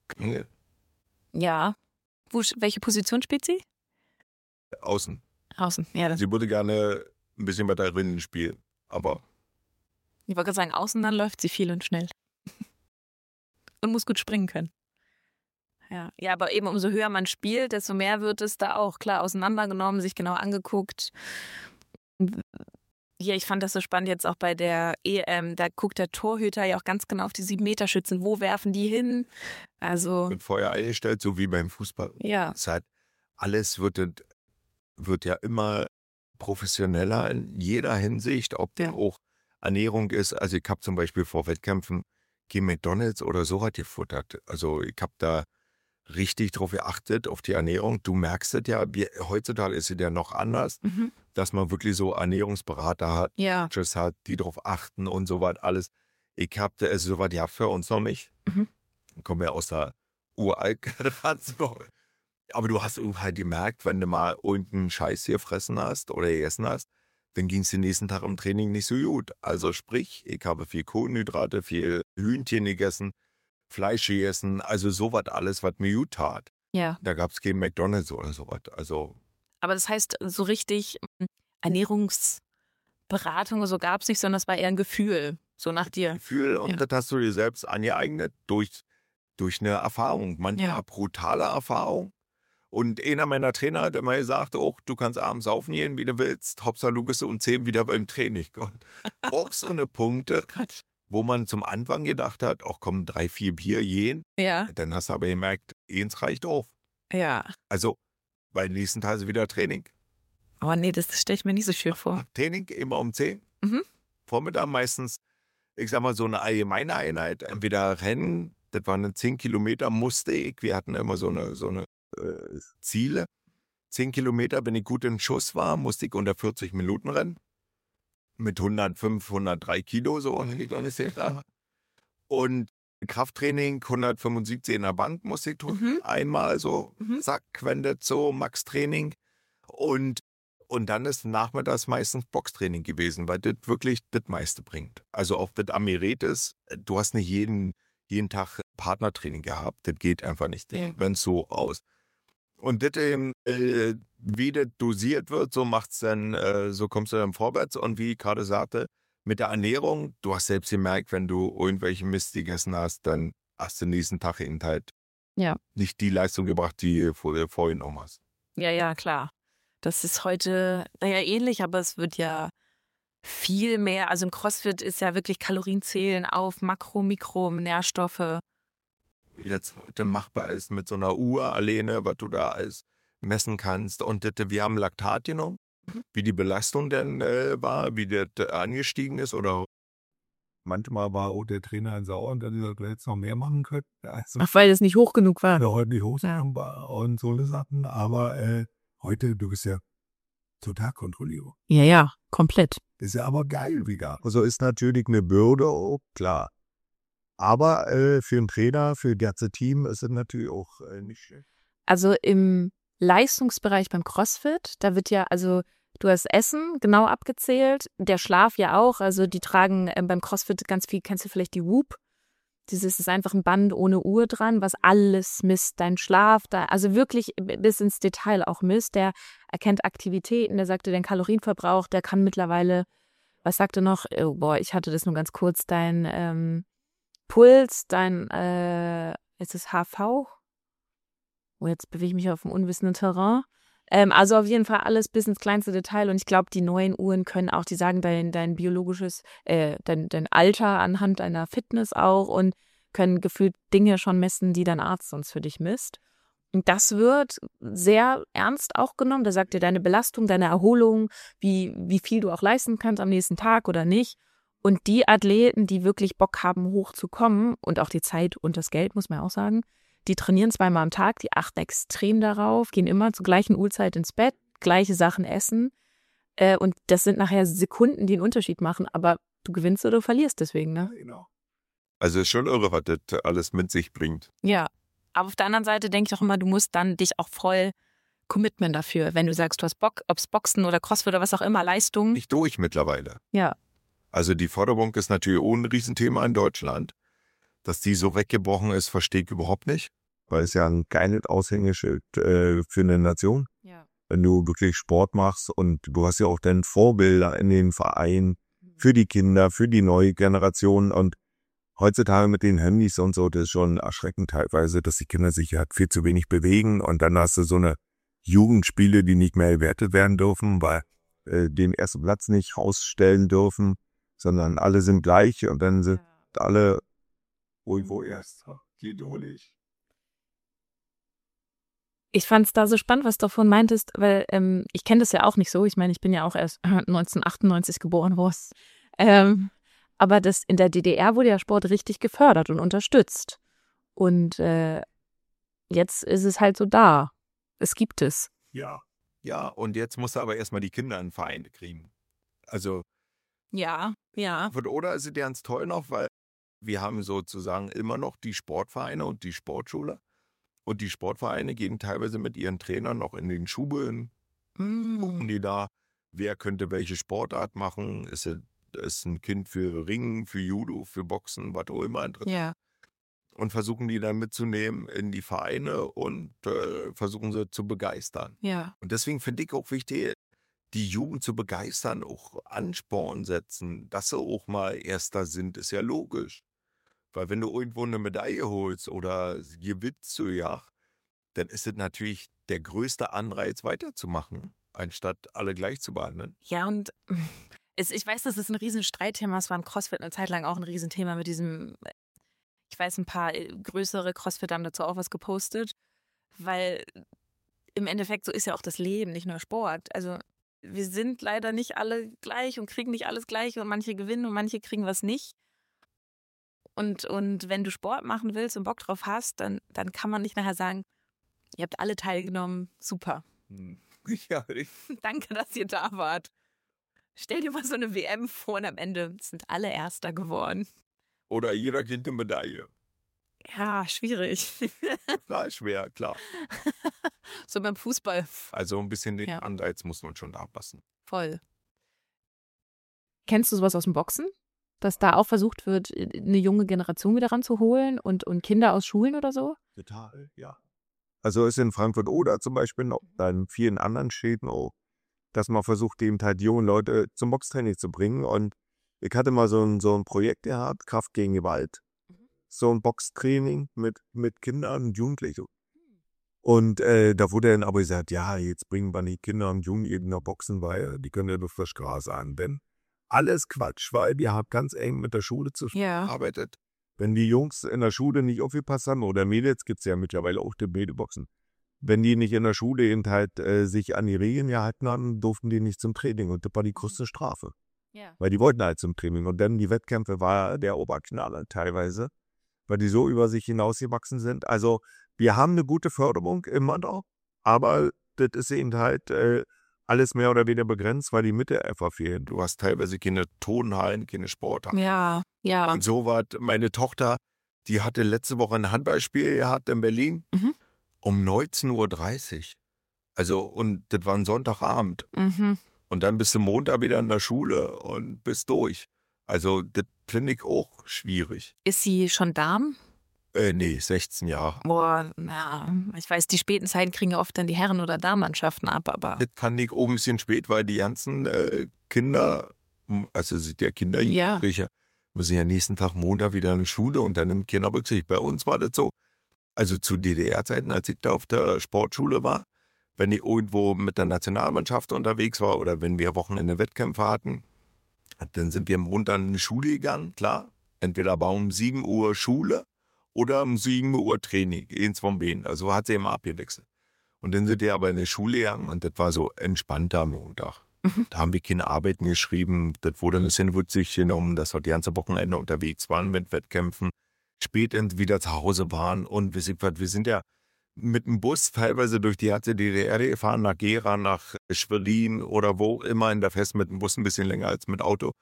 Ja. Welche Position spielt sie? Außen. Außen, ja. Sie würde gerne ein bisschen weiter drinnen spielen, aber Ich wollte gerade sagen, außen, dann läuft sie viel und schnell. Und muss gut springen können. Ja, aber eben umso höher man spielt, desto mehr wird es da auch klar auseinandergenommen, sich genau angeguckt. Hier, ich fand das so spannend jetzt auch bei der EM, da guckt der Torhüter ja auch ganz genau auf die 7-Meter-Schützen, wo werfen die hin? Also wird vorher eingestellt, so wie beim Fußball. ja, Es hat, alles wird ja immer professioneller in jeder Hinsicht, ob Ja. auch Ernährung ist. Also ich habe zum Beispiel vor Wettkämpfen McDonald's oder so was gefuttert. Also ich habe da richtig drauf geachtet, auf die Ernährung. Du merkst es ja, heutzutage ist es ja noch anders, dass man wirklich so Ernährungsberater hat, ja, Coaches hat, die darauf achten und so was alles. Ich habe da, also so was ja für uns noch nicht. Ich komme ja aus der Uralt-Generation. Aber du hast halt gemerkt, wenn du mal irgendeinen Scheiß hier fressen hast oder gegessen hast, dann ging es den nächsten Tag im Training nicht so gut. Also sprich, ich habe viel Kohlenhydrate, viel Hühnchen gegessen, Fleisch gegessen, also sowas alles, was mir gut tat. ja. Da gab es kein McDonald's oder sowas. Also Aber das heißt, so richtig Ernährungsberatung oder so gab es nicht, sondern das war eher ein Gefühl, so nach dir. Gefühl und Ja. das hast du dir selbst angeeignet durch eine Erfahrung, manchmal Ja. brutale Erfahrung. Und einer meiner Trainer hat immer gesagt, oh, du kannst abends saufen gehen, wie du willst. Hauptsache, du bist um 10 wieder beim Training. Und auch so eine Punkte, wo man zum Anfang gedacht hat, ach komm, 3, 4 Bier gehen. Ja, Dann hast du aber gemerkt, eins reicht auf. ja. Also, weil nächsten Tag ist wieder Training. Oh nee, das stelle ich mir nicht so schön vor. Training immer um 10. Mhm. Vormittag meistens, ich sag mal, so eine allgemeine Einheit. Entweder Rennen, das waren 10 Kilometer, musste ich. Wir hatten immer so eine Ziele. 10 Kilometer, wenn ich gut in Schuss war, musste ich unter 40 Minuten rennen. Mit 105, 103 Kilo, so. Und Krafttraining, 175 in der Bank musste ich tun. Einmal so, zack, wendet so, Max-Training. Und dann ist nachmittags meistens Boxtraining gewesen, weil das wirklich das meiste bringt. Also auch das Amiretis, du hast nicht jeden Tag Partnertraining gehabt. Das geht einfach nicht, wenn es so aus. Und das eben, wie das dosiert wird, so macht's dann, so kommst du dann vorwärts. Und wie ich gerade sagte, mit der Ernährung, du hast selbst gemerkt, wenn du irgendwelche Mist gegessen hast, dann hast du den nächsten Tag eben halt nicht die Leistung gebracht, die du vorhin noch hast. Ja, klar. Das ist heute, ähnlich, aber es wird ja viel mehr, also im CrossFit ist ja wirklich Kalorienzählen auf Makro-, Mikro-, Nährstoffe. Wie das heute machbar ist mit so einer Uhr alleine, was du da alles messen kannst. Und wir haben Laktat genommen, wie die Belastung denn war, wie das angestiegen ist. Oder manchmal war auch der Trainer sauer und dann gesagt, wir hätten noch mehr machen können. Also, Ach, weil es nicht hoch genug war. heute die Hose und so eine Sachen. Aber heute, du bist ja total Kontrollierung. Ja, komplett. Ist ja aber geil wieder. Also ist natürlich eine Bürde, oh, klar. Aber für einen Trainer, für das ganze Team ist es natürlich auch nicht schlecht. Also im Leistungsbereich beim CrossFit, da wird ja, also du hast Essen genau abgezählt, der Schlaf ja auch, also die tragen beim CrossFit ganz viel, kennst du vielleicht die Whoop? Dieses ist einfach ein Band ohne Uhr dran, was alles misst, dein Schlaf, also wirklich bis ins Detail auch misst. Der erkennt Aktivitäten, der sagte den Kalorienverbrauch, der kann mittlerweile, was sagte noch, ich hatte das nur ganz kurz, dein Puls, dein, ist es HV? Oh, jetzt bewege ich mich auf dem unwissenden Terrain. Also auf jeden Fall alles bis ins kleinste Detail. Und ich glaube, die neuen Uhren können auch, die sagen dein biologisches, dein Alter anhand deiner Fitness auch und können gefühlt Dinge schon messen, die dein Arzt sonst für dich misst. Und das wird sehr ernst auch genommen. Da sagt dir deine Belastung, deine Erholung, wie viel du auch leisten kannst am nächsten Tag oder nicht. Und die Athleten, die wirklich Bock haben, hochzukommen und auch die Zeit und das Geld, muss man auch sagen, die trainieren 2-mal am Tag, die achten extrem darauf, gehen immer zur gleichen Uhrzeit ins Bett, gleiche Sachen essen. Und das sind nachher Sekunden, die einen Unterschied machen. Aber du gewinnst oder du verlierst deswegen, ne? Genau. Also ist schon irre, was das alles mit sich bringt. Ja. Aber auf der anderen Seite denke ich auch immer, du musst dann dich auch voll Commitment dafür, wenn du sagst, du hast Bock, ob es Boxen oder Crossfit oder was auch immer, Leistung? Nicht durch mittlerweile. Ja. Also die Förderung ist natürlich auch ein Riesenthema in Deutschland. Dass die so weggebrochen ist, verstehe ich überhaupt nicht. Weil es ja ein geiles Aushängeschild für eine Nation. Ja. Wenn du wirklich Sport machst und du hast ja auch dann Vorbilder in den Vereinen für die Kinder, für die neue Generation und heutzutage mit den Handys und so, das ist schon erschreckend teilweise, dass die Kinder sich halt viel zu wenig bewegen und dann hast du so eine Jugendspiele, die nicht mehr bewertet werden dürfen, weil den ersten Platz nicht rausstellen dürfen, sondern alle sind gleich und dann sind alle irgendwo erst geduldig. Ich fand es da so spannend, was du davon meintest, weil ich kenne das ja auch nicht so. Ich meine, ich bin ja auch erst 1998 geboren, aber in der DDR wurde ja Sport richtig gefördert und unterstützt. Und jetzt ist es halt so da. Es gibt es. Ja. Ja, und jetzt musst du aber erstmal die Kinder in Vereine kriegen. Also Ja. oder ist es ganz toll noch, weil wir haben sozusagen immer noch die Sportvereine und die Sportschule. Und die Sportvereine gehen teilweise mit ihren Trainern noch in den Schulen, gucken die da, wer könnte welche Sportart machen. Ist ein Kind für Ringen, für Judo, für Boxen, was auch immer interessiert. Ja. Und versuchen die dann mitzunehmen in die Vereine und versuchen sie zu begeistern. Ja. Und deswegen finde ich auch wichtig, die Jugend zu begeistern, auch Ansporn setzen, dass sie auch mal Erster sind, ist ja logisch. Weil wenn du irgendwo eine Medaille holst oder gewinnst du ja, dann ist es natürlich der größte Anreiz weiterzumachen, anstatt alle gleich zu behandeln. Ja, und ich weiß, das ist ein Riesenstreitthema. Es war im CrossFit eine Zeit lang auch ein Riesenthema mit diesem, ich weiß, ein paar größere CrossFit haben dazu auch was gepostet, weil im Endeffekt so ist ja auch das Leben, nicht nur Sport. Also wir sind leider nicht alle gleich und kriegen nicht alles gleich und manche gewinnen und manche kriegen was nicht. Und wenn du Sport machen willst und Bock drauf hast, dann kann man nicht nachher sagen, ihr habt alle teilgenommen, super. Ja, Danke, dass ihr da wart. Stell dir mal so eine WM vor und am Ende sind alle Erster geworden. Oder jeder kriegt eine Medaille. Ja, schwierig. Na, schwer, klar. So beim Fußball. Also ein bisschen den Anreiz muss man schon abpassen. Voll. Kennst du sowas aus dem Boxen? Dass da auch versucht wird, eine junge Generation wieder ranzuholen und Kinder aus Schulen oder so? Total, ja. Also ist in Frankfurt oder zum Beispiel noch in vielen anderen Städten auch, dass man versucht, eben halt junge Leute zum Boxtraining zu bringen. Und ich hatte mal so ein Projekt gehabt, Kraft gegen Gewalt. So ein Boxtraining mit Kindern und Jugendlichen. Und da wurde dann aber gesagt, ja, jetzt bringen wir die Kinder und Jugendlichen nach Boxen, weil die können ja durch die Straße anwenden. Alles Quatsch, weil wir haben ganz eng mit der Schule zusammengearbeitet. Wenn die Jungs in der Schule nicht aufgepasst haben, oder Mädels, gibt es ja mittlerweile auch die Mädelboxen, wenn die nicht in der Schule eben halt sich an die Regeln gehalten haben, durften die nicht zum Training. Und das war die größte Strafe. Ja. Weil die wollten halt zum Training. Und dann die Wettkämpfe war der Oberknaller teilweise, weil die so über sich hinausgewachsen sind. Also wir haben eine gute Förderung immer noch, aber das ist eben halt alles mehr oder weniger begrenzt, weil die Mitte einfach fehlt. Du hast teilweise keine Turnhallen, keine Sporthallen. Ja. Und so war meine Tochter, die hatte letzte Woche ein Handballspiel gehabt in Berlin um 19:30 Uhr. Also, und das war ein Sonntagabend. Und dann bist du Montag wieder in der Schule und bist durch. Also, das finde ich auch schwierig. Ist sie schon Dame? Nee, 16 Jahre. Boah, na, ich weiß, die späten Zeiten kriegen ja oft dann die Herren- oder Damenmannschaften ab, aber. Das kann ich auch ein bisschen spät, weil die ganzen Kinder, also sind ja Kinder, Jugendliche, müssen ja nächsten Tag Montag wieder in die Schule und dann im Kinderberücksichtigung. Bei uns war das so, also zu DDR-Zeiten, als ich da auf der Sportschule war, wenn ich irgendwo mit der Nationalmannschaft unterwegs war oder wenn wir Wochenende Wettkämpfe hatten, dann sind wir Montag in die Schule gegangen, klar. Entweder war um 7 Uhr Schule oder um 7 Uhr Training, eins von beiden. Also hat sie immer abgewechselt. Und dann sind wir aber in die Schule gegangen und das war so entspannter Montag. Da haben wir keine Arbeiten geschrieben. Das wurde ein bisschen witzig genommen, dass wir die ganze Wochenende unterwegs waren mit Wettkämpfen, spät wieder zu Hause waren und wir sind ja mit dem Bus teilweise durch die ganze DDR gefahren, nach Gera, nach Schwerin oder wo immer in der Fest mit dem Bus ein bisschen länger als mit Auto,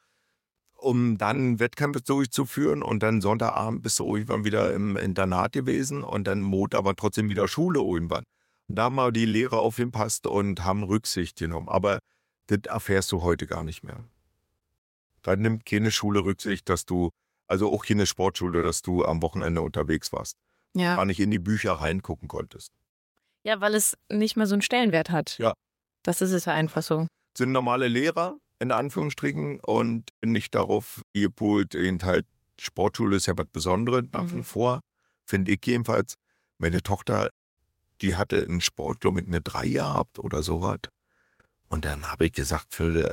um dann Wettkämpfe durchzuführen und dann Sonntagabend bist du irgendwann wieder im Internat gewesen und dann Montag aber trotzdem wieder Schule irgendwann. Da haben mal die Lehrer aufgepasst und haben Rücksicht genommen. Aber das erfährst du heute gar nicht mehr. Da nimmt keine Schule Rücksicht, also auch keine Sportschule, dass du am Wochenende unterwegs warst. Ja. Gar nicht in die Bücher reingucken konntest. Ja, weil es nicht mehr so einen Stellenwert hat. Ja. Das ist es ja einfach so. Sind normale Lehrer, in Anführungsstrichen, und nicht darauf gepolt, eben halt, Sportschule ist ja was Besonderes nach wie vor, finde ich jedenfalls. Meine Tochter, die hatte einen Sport, glaube ich, eine 3 gehabt oder sowas. Und dann habe ich gesagt, für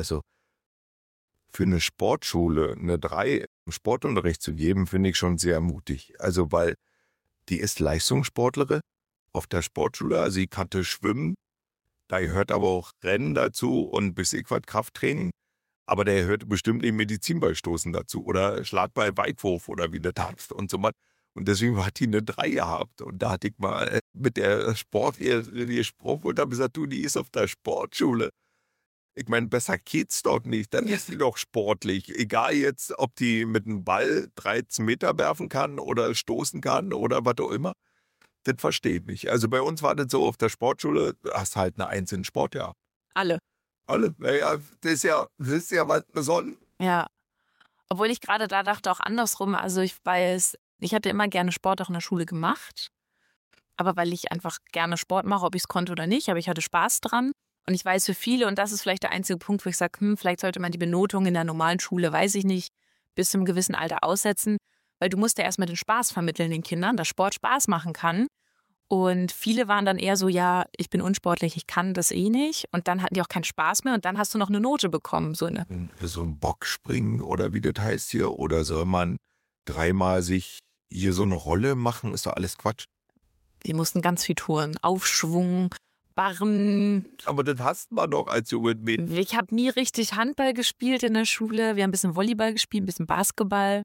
eine Sportschule eine 3 im Sportunterricht zu geben, finde ich schon sehr mutig. Also, weil die ist Leistungssportlerin auf der Sportschule, also sie kannte Schwimmen, da gehört aber auch Rennen dazu und bis ich was Krafttraining. Aber der gehört bestimmt den Medizinballstoßen dazu oder Schlagball, Weitwurf oder wie der tanzt und so was. Und deswegen hat die eine 3 gehabt. Und da hatte ich mal mit der Sportlehrerin gesprochen und habe gesagt, du, die ist auf der Sportschule. Ich meine, besser geht's doch nicht. Dann ist die doch sportlich. Egal jetzt, ob die mit einem Ball 13 Meter werfen kann oder stoßen kann oder was auch immer. Das verstehe ich nicht. Also bei uns war das so, auf der Sportschule hast halt eine 1 in Sport, ja. Alle. Alle. Naja, das ist ja was Besonderes. Ja. Obwohl ich gerade da dachte auch andersrum. Also ich weiß, ich hatte immer gerne Sport auch in der Schule gemacht. Aber weil ich einfach gerne Sport mache, ob ich es konnte oder nicht. Aber ich hatte Spaß dran. Und ich weiß für viele, und das ist vielleicht der einzige Punkt, wo ich sage, vielleicht sollte man die Benotung in der normalen Schule, weiß ich nicht, bis zu einem gewissen Alter aussetzen. Weil du musst ja erstmal den Spaß vermitteln den Kindern, dass Sport Spaß machen kann. Und viele waren dann eher so, ja, ich bin unsportlich, ich kann das eh nicht. Und dann hatten die auch keinen Spaß mehr und dann hast du noch eine Note bekommen. So ein Bockspringen oder wie das heißt hier. Oder soll man 3-mal sich hier so eine Rolle machen? Ist doch alles Quatsch. Die mussten ganz viel touren. Aufschwung, Barren. Aber das hast man doch als junges Mädchen. Ich habe nie richtig Handball gespielt in der Schule. Wir haben ein bisschen Volleyball gespielt, ein bisschen Basketball.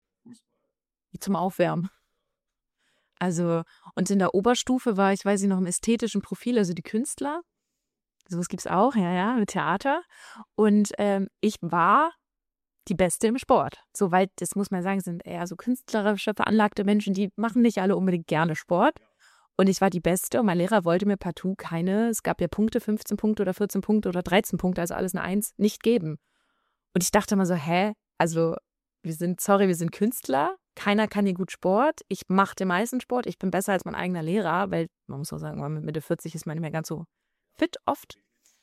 Zum Aufwärmen. Also, und in der Oberstufe war ich, weiß ich noch, im ästhetischen Profil, also die Künstler. Sowas gibt's auch, ja, mit Theater. Und ich war die Beste im Sport. Soweit, das muss man sagen, sind eher so künstlerisch veranlagte Menschen, die machen nicht alle unbedingt gerne Sport. Und ich war die Beste und mein Lehrer wollte mir partout es gab ja Punkte, 15 Punkte oder 14 Punkte oder 13 Punkte, also alles eine 1, nicht geben. Und ich dachte immer so, also wir sind Künstler, keiner kann hier gut Sport, ich mache den meisten Sport, ich bin besser als mein eigener Lehrer, weil man muss auch sagen, mit Mitte 40 ist man nicht mehr ganz so fit oft.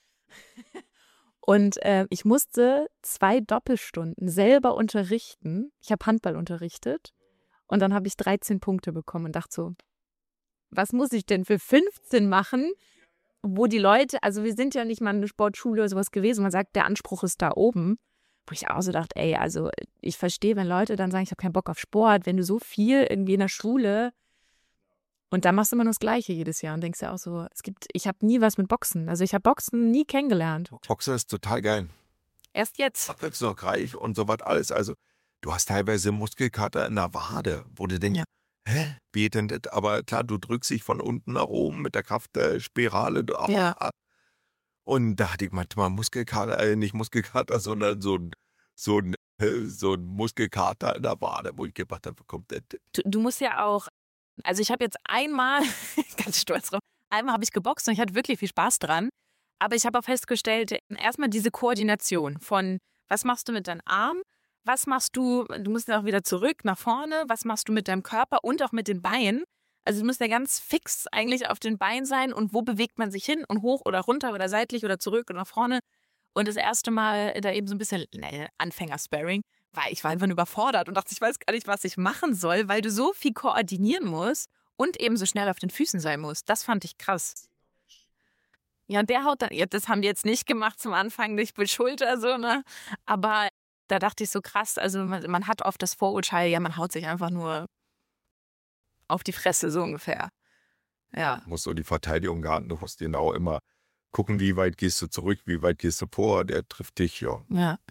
Und ich musste 2 Doppelstunden selber unterrichten. Ich habe Handball unterrichtet und dann habe ich 13 Punkte bekommen und dachte so, was muss ich denn für 15 machen, wo die Leute, also wir sind ja nicht mal eine Sportschule oder sowas gewesen, man sagt, der Anspruch ist da oben. Wo ich auch so dachte, also ich verstehe, wenn Leute dann sagen, ich habe keinen Bock auf Sport, wenn du so viel irgendwie in der Schule und dann machst du immer nur das Gleiche jedes Jahr und denkst ja auch so, ich habe nie was mit Boxen, also ich habe Boxen nie kennengelernt. Boxen ist total geil. Erst jetzt. Abwechslungsreich und so was alles, also du hast teilweise Muskelkater in der Wade, wo du denkst, wie denn das? Aber klar, du drückst dich von unten nach oben mit der Kraftspirale. Ja. Und da hatte ich manchmal Muskelkater, nicht Muskelkater, sondern so ein Muskelkater in der Wade, wo ich gedacht habe, kommt das? Du musst ja auch, also ich habe jetzt einmal, ganz stolz drauf, einmal habe ich geboxt und ich hatte wirklich viel Spaß dran. Aber ich habe auch festgestellt, erstmal diese Koordination von, was machst du mit deinem Arm? Was machst du musst ja auch wieder zurück, nach vorne, was machst du mit deinem Körper und auch mit den Beinen? Also du musst ja ganz fix eigentlich auf den Beinen sein und wo bewegt man sich hin und hoch oder runter oder seitlich oder zurück und nach vorne. Und das erste Mal da eben so ein bisschen Anfänger-Sparring, weil ich war einfach überfordert und dachte, ich weiß gar nicht, was ich machen soll, weil du so viel koordinieren musst und eben so schnell auf den Füßen sein musst. Das fand ich krass. Ja, und der haut dann, das haben die jetzt nicht gemacht zum Anfang, nicht mit Schulter, so, ne? Aber da dachte ich so krass, also man hat oft das Vorurteil, ja, man haut sich einfach nur auf die Fresse, so ungefähr. Ja. Du musst so die Verteidigung garten, du musst genau immer gucken, wie weit gehst du zurück, wie weit gehst du vor, der trifft dich, ja.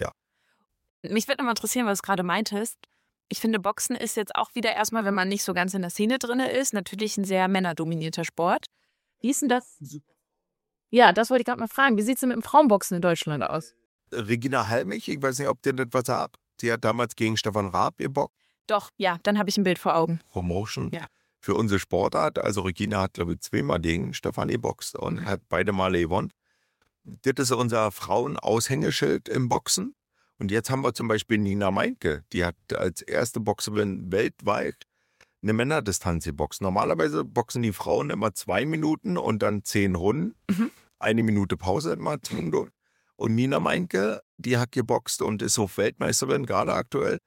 Mich würde nochmal interessieren, was du gerade meintest. Ich finde, Boxen ist jetzt auch wieder erstmal, wenn man nicht so ganz in der Szene drin ist, natürlich ein sehr männerdominierter Sport. Wie ist denn das? Ja, das wollte ich gerade mal fragen. Wie sieht es denn mit dem Frauenboxen in Deutschland aus? Regina Halmich, ich weiß nicht, ob dir das was sagt. Sie hat damals gegen Stefan Raab gebockt. Doch, ja, dann habe ich ein Bild vor Augen. Promotion. Ja. für unsere Sportart. Also Regina hat, glaube ich, 2-mal gegen Stefan geboxt und hat beide Male gewonnen. Das ist unser Frauen-Aushängeschild im Boxen. Und jetzt haben wir zum Beispiel Nina Meinke. Die hat als erste Boxerin weltweit eine Männerdistanz geboxt. Normalerweise boxen die Frauen immer 2 Minuten und dann 10 Runden. 1 Minute Pause immer 10 Runden. Und Nina Meinke, die hat geboxt und ist auch Weltmeisterin, gerade aktuell.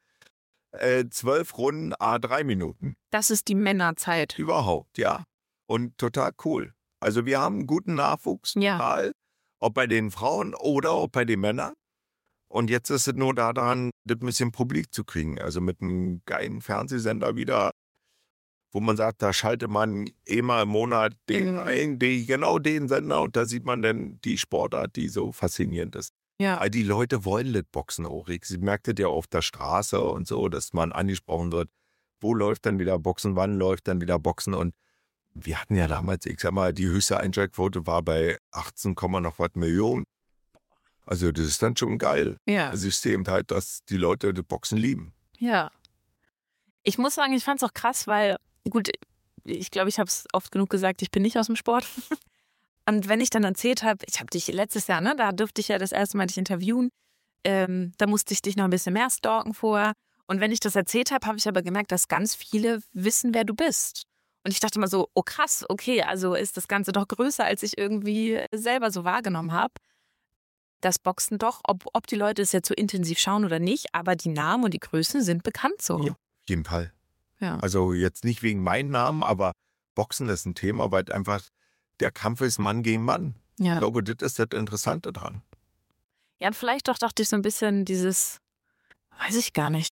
12 Runden, 3 Minuten. Das ist die Männerzeit. Überhaupt, ja. Und total cool. Also wir haben einen guten Nachwuchs, Ja. total. Ob bei den Frauen oder auch bei den Männern. Und jetzt ist es nur daran, das ein bisschen publik zu kriegen. Also mit einem geilen Fernsehsender wieder, wo man sagt, da schaltet man einmal im Monat genau den Sender und da sieht man dann die Sportart, die so faszinierend ist. Ja. Weil die Leute wollen das Boxen auch. Sie merkt das ja auf der Straße und so, dass man angesprochen wird, wo läuft dann wieder Boxen, wann läuft dann wieder Boxen. Und wir hatten ja damals, ich sag mal, die höchste Einschaltquote war bei 18, noch was Millionen. Also das ist dann schon geil. Ja. Also ich sehe eben halt, dass die Leute das Boxen lieben. Ja. Ich muss sagen, ich fand es auch krass, weil, gut, ich glaube, ich habe es oft genug gesagt, ich bin nicht aus dem Sport. Und wenn ich dann erzählt habe, ich habe dich letztes Jahr, ne, da durfte ich ja das erste Mal dich interviewen, da musste ich dich noch ein bisschen mehr stalken vorher. Und wenn ich das erzählt habe, habe ich aber gemerkt, dass ganz viele wissen, wer du bist. Und ich dachte immer so, oh krass, okay, also ist das Ganze doch größer, als ich irgendwie selber so wahrgenommen habe. Das Boxen doch, ob die Leute es jetzt so intensiv schauen oder nicht, aber die Namen und die Größen sind bekannt so. Ja, auf jeden Fall. Ja. Also jetzt nicht wegen meinem Namen, aber Boxen ist ein Thema, weil einfach der Kampf ist Mann gegen Mann. Ja. Ich glaube, das ist das Interessante dran. Ja, und vielleicht doch dachte ich so ein bisschen dieses, weiß ich gar nicht.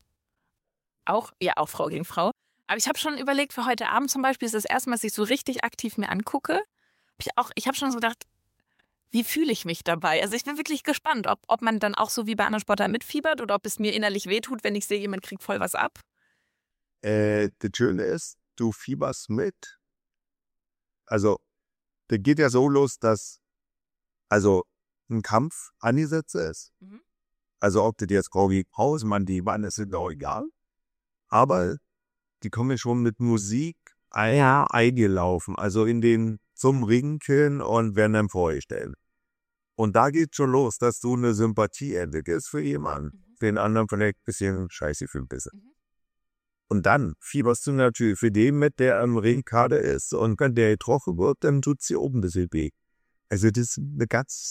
Auch Frau gegen Frau. Aber ich habe schon überlegt, für heute Abend zum Beispiel ist das erste Mal, dass ich so richtig aktiv mir angucke. Ich habe schon so gedacht, wie fühle ich mich dabei? Also ich bin wirklich gespannt, ob man dann auch so wie bei anderen Sportarten mitfiebert oder ob es mir innerlich wehtut, wenn ich sehe, jemand kriegt voll was ab. Das Schöne ist, du fieberst mit. Also, der geht ja so los, dass ein Kampf angesetzt ist. Mhm. Also ob das jetzt Frau gegen Frau ist, Mann gegen Mann, ist doch egal. Aber die kommen ja schon mit Musik eingelaufen, also zum Ring hin und werden dann vorgestellt. Und da geht schon los, dass du eine Sympathie entwickelst für jemanden, für den anderen vielleicht ein bisschen scheiße für ein bisschen. Und dann fieberst du natürlich für den mit, der am Ring gerade ist. Und wenn der getroffen wird, dann tut sie oben ein bisschen weh. Also das ist eine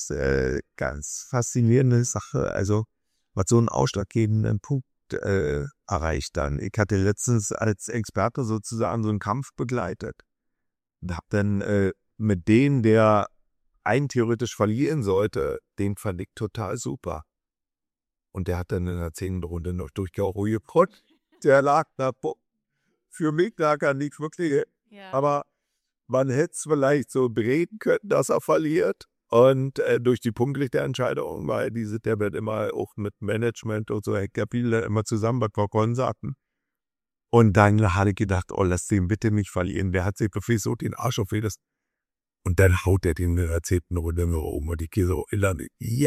ganz faszinierende Sache. Also was so einen ausschlaggebenden Punkt erreicht dann. Ich hatte letztens als Experte sozusagen so einen Kampf begleitet. Und habe dann mit denen, der einen theoretisch verlieren sollte, den fand ich total super. Und der hat dann in der 10. Runde noch durchgehauen. Der lag da, für mich lag er nicht wirklich, aber man hätte es vielleicht so bereden können, dass er verliert. Und durch die punktliche Entscheidung, weil der wird immer auch mit Management und so, viele immer zusammen, was wir vorhin sagten. Und dann hatte ich gedacht, oh, lass den bitte nicht verlieren. Der hat sich wirklich so den Arsch auf jedes. Und dann haut er den in der 10. Runde nur um und ich gehe so innerlich, ja.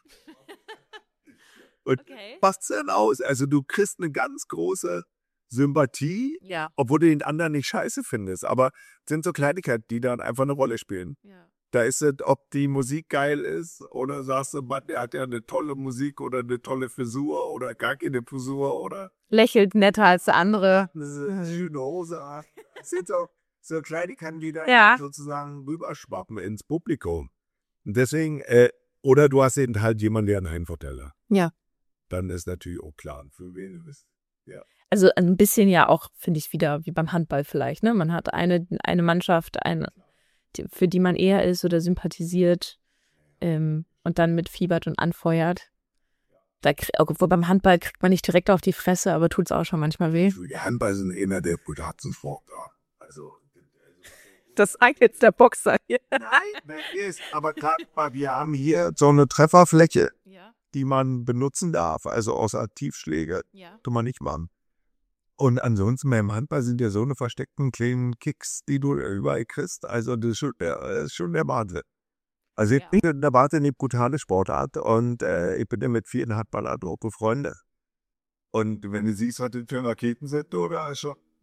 Und was denn aus? Also du kriegst eine ganz große Sympathie, obwohl du den anderen nicht scheiße findest. Aber es sind so Kleinigkeiten, die dann einfach eine Rolle spielen. Ja. Da ist es, ob die Musik geil ist oder sagst du, Mann, der hat ja eine tolle Musik oder eine tolle Frisur oder gar keine Frisur oder lächelt netter als der andere. Schöne Hose. Das sind so Kleinigkeiten, die da sozusagen rüberschwappen ins Publikum. Und deswegen, oder du hast eben halt jemanden, der einen Heimvorteil hat. Ja. Dann ist natürlich auch klar, für wen du bist. Ja. Also ein bisschen ja auch, finde ich, wieder wie beim Handball vielleicht. Ne? Man hat eine Mannschaft, für die man eher ist oder sympathisiert und dann mitfiebert und anfeuert. Obwohl beim Handball kriegt man nicht direkt auf die Fresse, aber tut es auch schon manchmal weh. Die Handball sind einer der brutalsten Sportarten. Also das sagt jetzt der Boxer hier. Nein, aber gerade wir haben hier so eine Trefferfläche, die man benutzen darf. Also außer Tiefschläge tun man nicht machen. Und ansonsten beim Handball sind ja so eine versteckten kleinen Kicks, die du überall kriegst. Also das ist schon der Wahnsinn. Also ich bin der Wahnsinn eine brutale Sportart und ich bin ja mit vielen Handballern auch befreundet. Und wenn du siehst, was das für Raketen sind, oder schon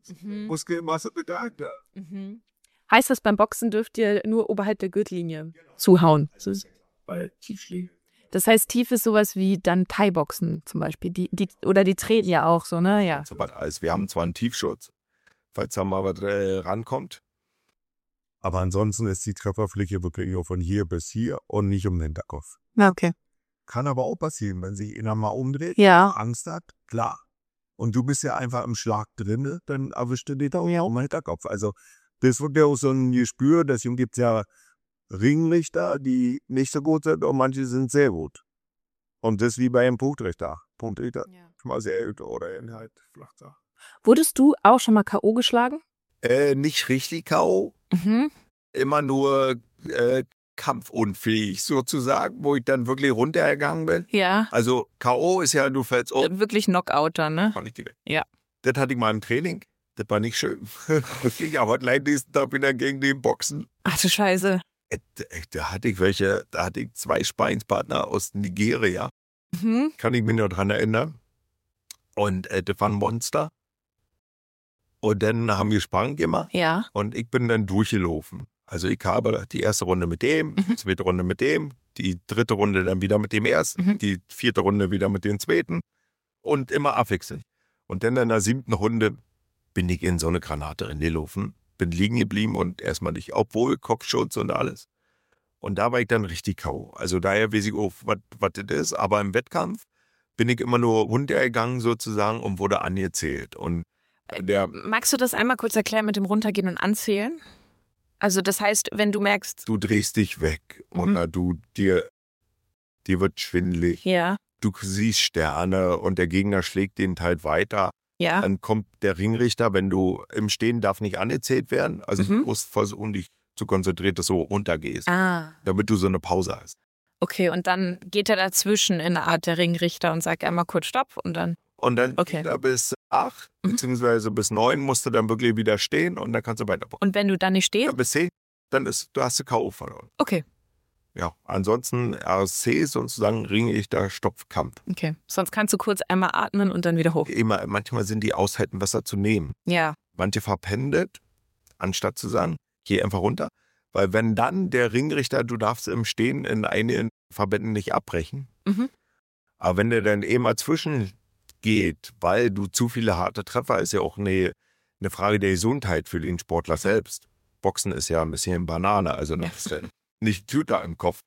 Muskelmasse bedarf. Heißt das, beim Boxen dürft ihr nur oberhalb der Gürtellinie zuhauen? Bei Tiefschlägen. Das heißt, tief ist sowas wie dann Thai-Boxen zum Beispiel. Oder die treten ja auch so, ne? Ja. Also wir haben zwar einen Tiefschutz, falls da mal was rankommt. Aber ansonsten ist die Trefferfläche wirklich nur von hier bis hier und nicht um den Hinterkopf. Ja, okay. Kann aber auch passieren, wenn sich einer mal umdreht, Ja. Angst hat, klar. Und du bist ja einfach im Schlag drin, dann erwischt du dich da auch um den Hinterkopf. Also das wird ja auch so ein Gespür, deswegen gibt es ja Ringrichter, die nicht so gut sind und manche sind sehr gut. Und das wie bei einem Punktrichter. Punktrichter, mal sehr gut oder halt flach da. Wurdest du auch schon mal K.O. geschlagen? Nicht richtig K.O., immer nur kampfunfähig sozusagen, wo ich dann wirklich runtergegangen bin. Ja. Also K.O. ist ja, du fällst um. Wirklich Knockout dann, ne? Fand ich die weg. Ja. Das hatte ich mal im Training. Das war nicht schön. Das ging aber gleich nächsten Tag wieder gegen den Boxen. Ach du Scheiße. Da hatte ich 2 Sparingspartner aus Nigeria. Kann ich mich noch dran erinnern. Und das war ein Monster. Und dann haben wir Sparring gemacht. Ja. Und ich bin dann durchgelaufen. Also ich habe die erste Runde mit dem, die zweite Runde mit dem, die dritte Runde dann wieder mit dem ersten, die vierte Runde wieder mit dem zweiten und immer abwechselnd. Und dann in der 7. Runde bin ich in so eine Granate reingelaufen, bin liegen geblieben und erstmal nicht, obwohl Kopfschutz und alles. Und da war ich dann richtig K.O. Also daher weiß ich auch, was das ist. Aber im Wettkampf bin ich immer nur runtergegangen sozusagen und wurde angezählt. Und magst du das einmal kurz erklären mit dem Runtergehen und Anzählen? Also das heißt, wenn du merkst... Du drehst dich weg oder dir wird schwindelig. Ja. Du siehst Sterne und der Gegner schlägt den Teil weiter. Ja. Dann kommt der Ringrichter, wenn du im Stehen darf nicht angezählt werden. Also du musst versuchen, dich zu konzentrieren, dass du runtergehst. Damit du so eine Pause hast. Okay, und dann geht er dazwischen in der Art der Ringrichter und sagt einmal kurz Stopp und dann... Und dann bis 8 beziehungsweise bis 9 musst du dann wirklich wieder stehen und dann kannst du weitermachen. Und wenn du dann nicht stehst? Ja, bis 10, dann hast du K.O. verloren. Okay. Ja, ansonsten RSC sozusagen Ringrichter Stopfkampf. Okay, sonst kannst du kurz einmal atmen und dann wieder hoch. Manchmal sind die aushalten, besser zu nehmen. Ja. Manche verpendet, anstatt zu sagen, geh einfach runter. Weil wenn dann der Ringrichter, du darfst im Stehen in einigen Verbänden nicht abbrechen. Aber wenn der dann mal zwischen geht, weil du zu viele harte Treffer, ist ja auch eine Frage der Gesundheit für den Sportler selbst. Boxen ist ja ein bisschen Banane, also das ist nicht Tüter im Kopf.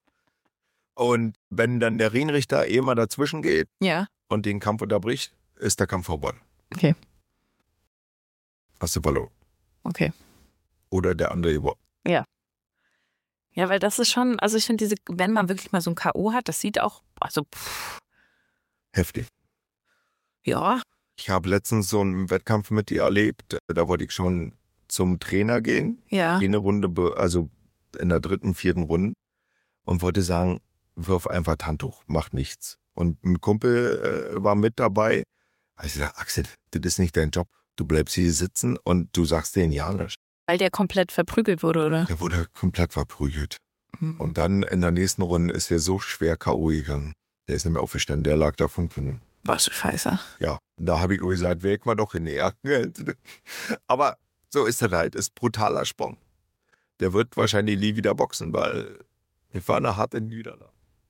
Und wenn dann der Ringrichter mal dazwischen geht und den Kampf unterbricht, ist der Kampf vorbei. Okay. Hast du verloren. Okay. Oder der andere gewonnen. Ja. Ja, weil das ist schon, also ich finde wenn man wirklich mal so ein K.O. hat, das sieht auch, also heftig. Ja. Ich habe letztens so einen Wettkampf mit dir erlebt. Da wollte ich schon zum Trainer gehen. Ja. Eine Runde, also in der 3., 4. Runde. Und wollte sagen, wirf einfach das Handtuch, mach nichts. Und ein Kumpel war mit dabei. Also ich gesagt, Axel, das ist nicht dein Job. Du bleibst hier sitzen und du sagst denen ja nicht. Weil der komplett verprügelt wurde, oder? Der wurde komplett verprügelt. Und dann in der nächsten Runde ist er so schwer K.O. gegangen. Der ist nicht mehr aufgestanden, der lag da 5 Minuten. Was für Scheiße. Ja, da habe ich gesagt, weg mal doch in die Erde. Aber so ist das halt, ist brutaler Sprung. Der wird wahrscheinlich nie wieder boxen, weil wir waren eine harte Niederlage.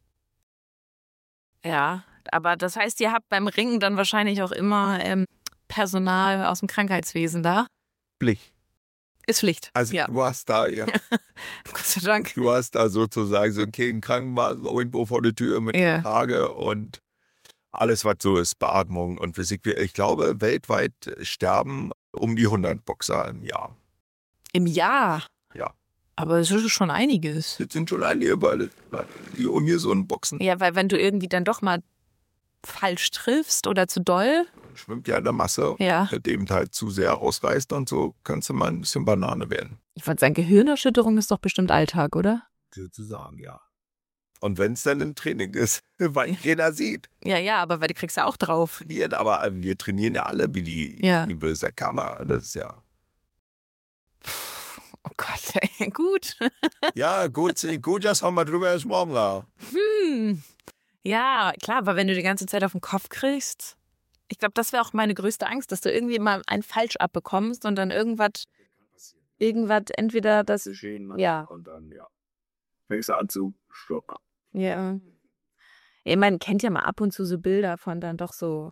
Ja, aber das heißt, ihr habt beim Ringen dann wahrscheinlich auch immer Personal aus dem Krankheitswesen da? Pflicht. Ist Pflicht. Also du hast da, ja. Gott sei Dank. Du hast da sozusagen so einen Krankenwagen irgendwo vor der Tür mit Trage und alles, was so ist, Beatmung und Physik. Ich glaube, weltweit sterben um die 100 Boxer im Jahr. Im Jahr? Ja. Aber es ist schon einiges. Das sind schon einige, weil die um hier so einen Boxen. Ja, weil wenn du irgendwie dann doch mal falsch triffst oder zu doll. Schwimmt ja in der Masse. Ja. Wenn dem halt zu sehr ausreißt und so, kannst du mal ein bisschen Banane werden. Ich würde sagen, Gehirnerschütterung ist doch bestimmt Alltag, oder? Sozusagen, ja. Und wenn es dann im Training ist, weil jeder sieht. Ja, aber weil die kriegst du auch drauf. Aber wir trainieren ja alle wie die böse Kammer. Das ist ja. Oh Gott, ey, gut. Ja, gut, das haben wir drüber gesprochen. Ja, klar, aber wenn du die ganze Zeit auf den Kopf kriegst. Ich glaube, das wäre auch meine größte Angst, dass du irgendwie mal einen falsch abbekommst und dann irgendwas entweder das, ja. Und dann, fängst du an zu stoppen. Ja. Ja, man kennt ja mal ab und zu so Bilder von dann doch so,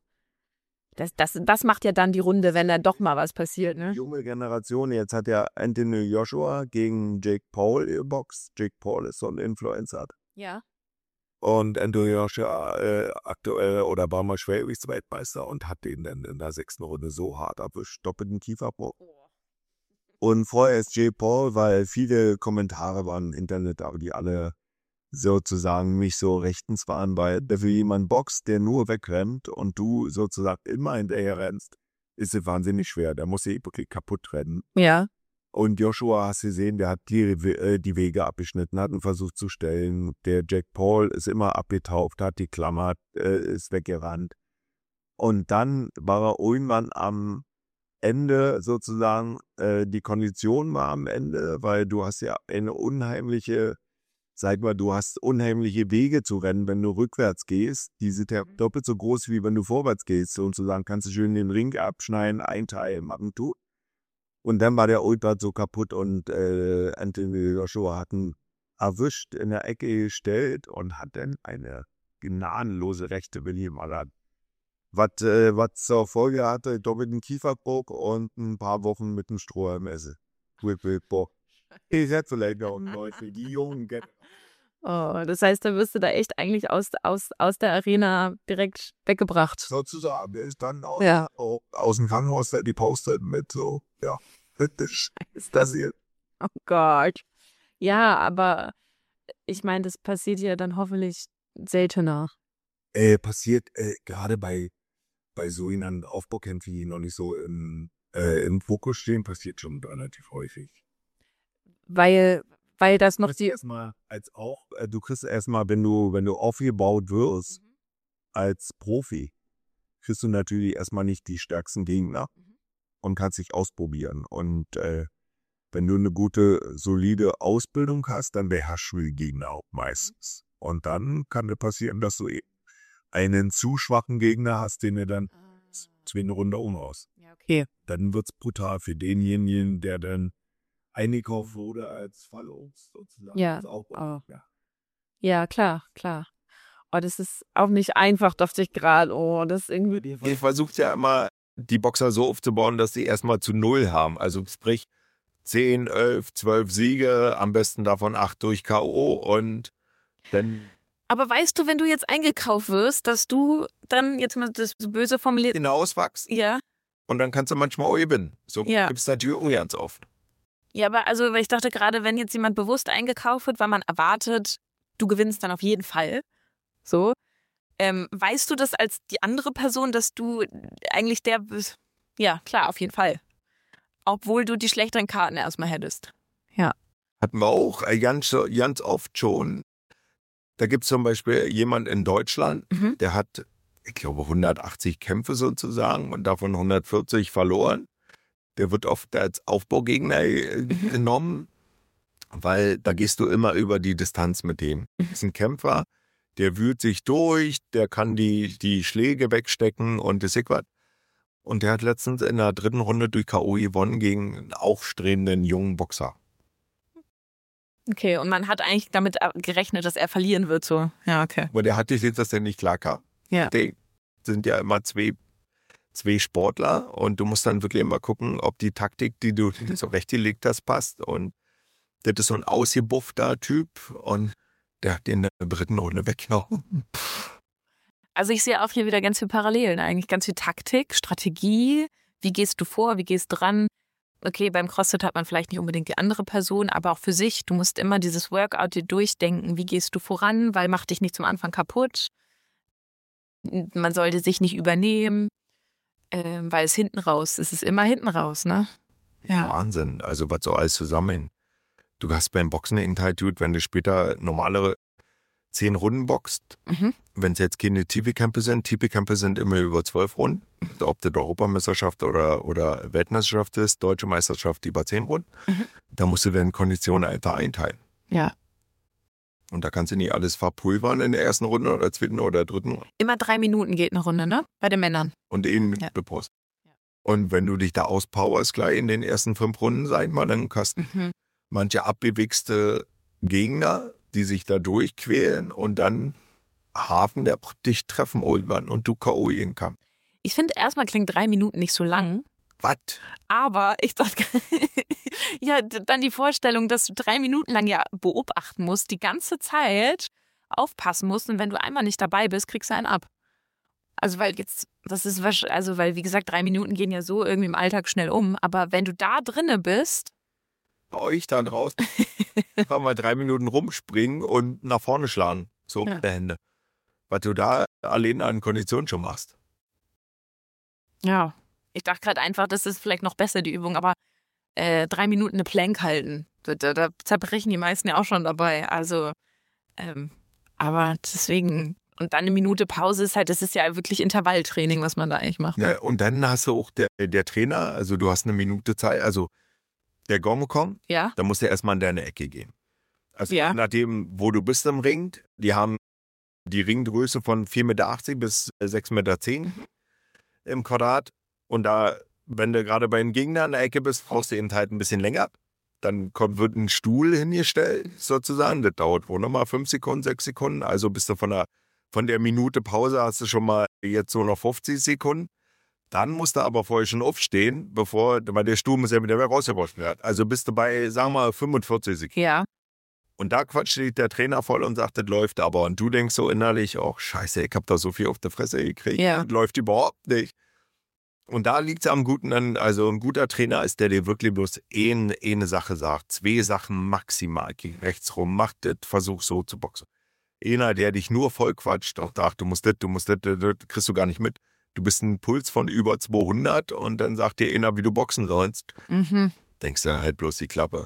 das macht ja dann die Runde, wenn dann doch mal was passiert, ne? Junge Generation, jetzt hat ja Anthony Joshua gegen Jake Paul geboxt. Jake Paul ist so ein Influencer. Ja. Und Anthony Joshua aktuell oder war mal Schwergewichtsweltmeister und hat den dann in der 6. Runde so hart erwischt, doppelten Kieferbruch. Und vorher ist Jake Paul, weil viele Kommentare waren im Internet, aber die alle sozusagen nicht so rechtens waren, weil für jemanden boxt, der nur wegrennt und du sozusagen immer hinterher rennst, ist es wahnsinnig schwer. Der muss sich wirklich kaputt rennen. Ja. Und Joshua, hast du gesehen, der hat die Wege abgeschnitten, hat einen Versuch zu stellen. Der Jake Paul ist immer abgetaucht, hat die klammert, ist weggerannt. Und dann war er irgendwann am Ende sozusagen, die Kondition war am Ende, weil du hast ja eine unheimliche, du hast unheimliche Wege zu rennen, wenn du rückwärts gehst. Die sind ja doppelt so groß, wie wenn du vorwärts gehst. Sozusagen kannst du schön den Ring abschneiden, einteilen, machen, tun. Und dann war der Ultra so kaputt und Anthony Joshua hat ihn erwischt, in der Ecke gestellt und hat dann eine gnadenlose rechte Willi geballert. Was zur Folge hatte, doppelten Kieferbruch und ein paar Wochen mit dem Strohhalm essen. Ich hätte vielleicht noch Leute, die Jungen kennen. Oh, das heißt, da wirst du da echt eigentlich aus der Arena direkt weggebracht. Sozusagen, der ist dann aus dem Krankenhaus gepostet mit so, ist das hier. Oh Gott. Ja, aber ich meine, das passiert ja dann hoffentlich seltener. Passiert gerade bei sogenannten Aufbaukämpfen, die noch nicht so im Fokus stehen, passiert schon relativ häufig. Weil das noch die... Du kriegst erstmal, wenn du aufgebaut wirst, als Profi, kriegst du natürlich erstmal nicht die stärksten Gegner und kannst dich ausprobieren. Und wenn du eine gute, solide Ausbildung hast, dann beherrschst du die Gegner auch meistens. Und dann kann dir passieren, dass du einen zu schwachen Gegner hast, den du dann 2 Runden umhaust. Ja, okay. Dann wird es brutal für denjenigen, der dann eingekauft wurde als Fallobst sozusagen. Ja, ja, klar. Oh, das ist auch nicht einfach, dachte ich gerade. Oh, das ist irgendwie... Ich versuche ja immer, die Boxer so aufzubauen, dass sie erstmal zu 0 haben. Also sprich 10, 11, 12 Siege, am besten davon 8 durch K.O. und dann... Aber weißt du, wenn du jetzt eingekauft wirst, dass du dann, jetzt mal das böse formuliert... hinauswachsen. Ja. Und dann kannst du manchmal auch gewinnen. So gibt es natürlich auch ganz oft. Ja, aber also, weil ich dachte gerade, wenn jetzt jemand bewusst eingekauft wird, weil man erwartet, du gewinnst dann auf jeden Fall. So. Weißt du das als die andere Person, dass du eigentlich der bist? Ja, klar, auf jeden Fall. Obwohl du die schlechteren Karten erstmal hättest. Ja. Hatten wir auch ganz oft schon. Da gibt es zum Beispiel jemand in Deutschland, der hat, ich glaube, 180 Kämpfe sozusagen und davon 140 verloren. Der wird oft als Aufbaugegner genommen, weil da gehst du immer über die Distanz mit dem. Das ist ein Kämpfer, der wühlt sich durch, der kann die Schläge wegstecken und das ist was. Und der hat letztens in der 3. Runde durch K.O. gewonnen gegen einen aufstrebenden jungen Boxer. Okay, und man hat eigentlich damit gerechnet, dass er verlieren wird, so. Ja, okay. Aber der hat gesehen, dass der nicht klar kam. Ja. Die sind ja immer zwei Sportler und du musst dann wirklich immer gucken, ob die Taktik, die du so rechtgelegt hast, passt. Und das ist so ein ausgebuffter Typ und der hat den in der 3. Runde weggenommen. Also ich sehe auch hier wieder ganz viele Parallelen eigentlich. Ganz viel Taktik, Strategie. Wie gehst du vor? Wie gehst du dran? Okay, beim CrossFit hat man vielleicht nicht unbedingt die andere Person, aber auch für sich. Du musst immer dieses Workout dir durchdenken. Wie gehst du voran? Weil mach dich nicht zum Anfang kaputt. Man sollte sich nicht übernehmen. Weil es ist immer hinten raus, ne? Ja. Wahnsinn, also was so alles zusammen. Du hast beim Boxen Institut, wenn du später normalere 10 Runden boxt, wenn es jetzt keine Tipi-Kämpfe sind immer über 12 Runden, ob das Europameisterschaft oder Weltmeisterschaft ist, Deutsche Meisterschaft über 10 Runden, da musst du deine Konditionen einfach einteilen. Ja. Und da kannst du nicht alles verpulvern in der ersten Runde oder zweiten oder dritten. Immer 3 Minuten geht eine Runde, ne? Bei den Männern. Und ihn Ja. bepost. Und wenn du dich da auspowerst gleich in den ersten 5 Runden, sag ich mal, dann kannst du manche abgewichste Gegner, die sich da durchquälen und dann Hafen, der dich treffen irgendwann und du K.O. gehen kann. Ich finde, erstmal klingt 3 Minuten nicht so lang. Was? Aber ich dachte, ja, dann die Vorstellung, dass du 3 Minuten lang ja beobachten musst, die ganze Zeit aufpassen musst und wenn du einmal nicht dabei bist, kriegst du einen ab. Also weil weil wie gesagt, 3 Minuten gehen ja so irgendwie im Alltag schnell um, aber wenn du da drinne bist. Bei euch da draußen kann man 3 Minuten rumspringen und nach vorne schlagen, so mit der Hände. Was du da allein an Kondition schon machst. Ja, ich dachte gerade einfach, das ist vielleicht noch besser, die Übung, aber 3 Minuten eine Plank halten, da zerbrechen die meisten ja auch schon dabei. Also, aber deswegen, und dann eine Minute Pause ist halt, das ist ja wirklich Intervalltraining, was man da eigentlich macht. Ja, und dann hast du auch der Trainer, also du hast eine Minute Zeit, also der Gong kommt, Ja. dann musst du erstmal in deine Ecke gehen. Also Ja. nachdem, wo du bist im Ring, die haben die Ringgröße von 4,80 Meter bis 6,10 Meter im Quadrat. Und da, wenn du gerade bei den Gegnern in der Ecke bist, brauchst du eben halt ein bisschen länger. Dann wird ein Stuhl hingestellt, sozusagen. Das dauert wohl nochmal 5 Sekunden, 6 Sekunden. Also bist du von der Minute Pause hast du schon mal jetzt so noch 50 Sekunden. Dann musst du aber vorher schon aufstehen, weil der Stuhl muss ja wieder rausgewaschen werden. Also bist du bei, sagen wir mal, 45 Sekunden. Ja. Und da quatscht dich der Trainer voll und sagt, das läuft aber. Und du denkst so innerlich, oh scheiße, ich hab da so viel auf der Fresse gekriegt. Ja. Das läuft überhaupt nicht. Und da liegt es am Guten, also ein guter Trainer ist, der dir wirklich bloß eine Sache sagt. 2 Sachen maximal. Geh rechts rum, mach das, versuch so zu boxen. Einer, der dich nur voll quatscht und sagt, du musst das, das kriegst du gar nicht mit. Du bist ein Puls von über 200 und dann sagt dir einer, wie du boxen sollst. Denkst du halt bloß die Klappe.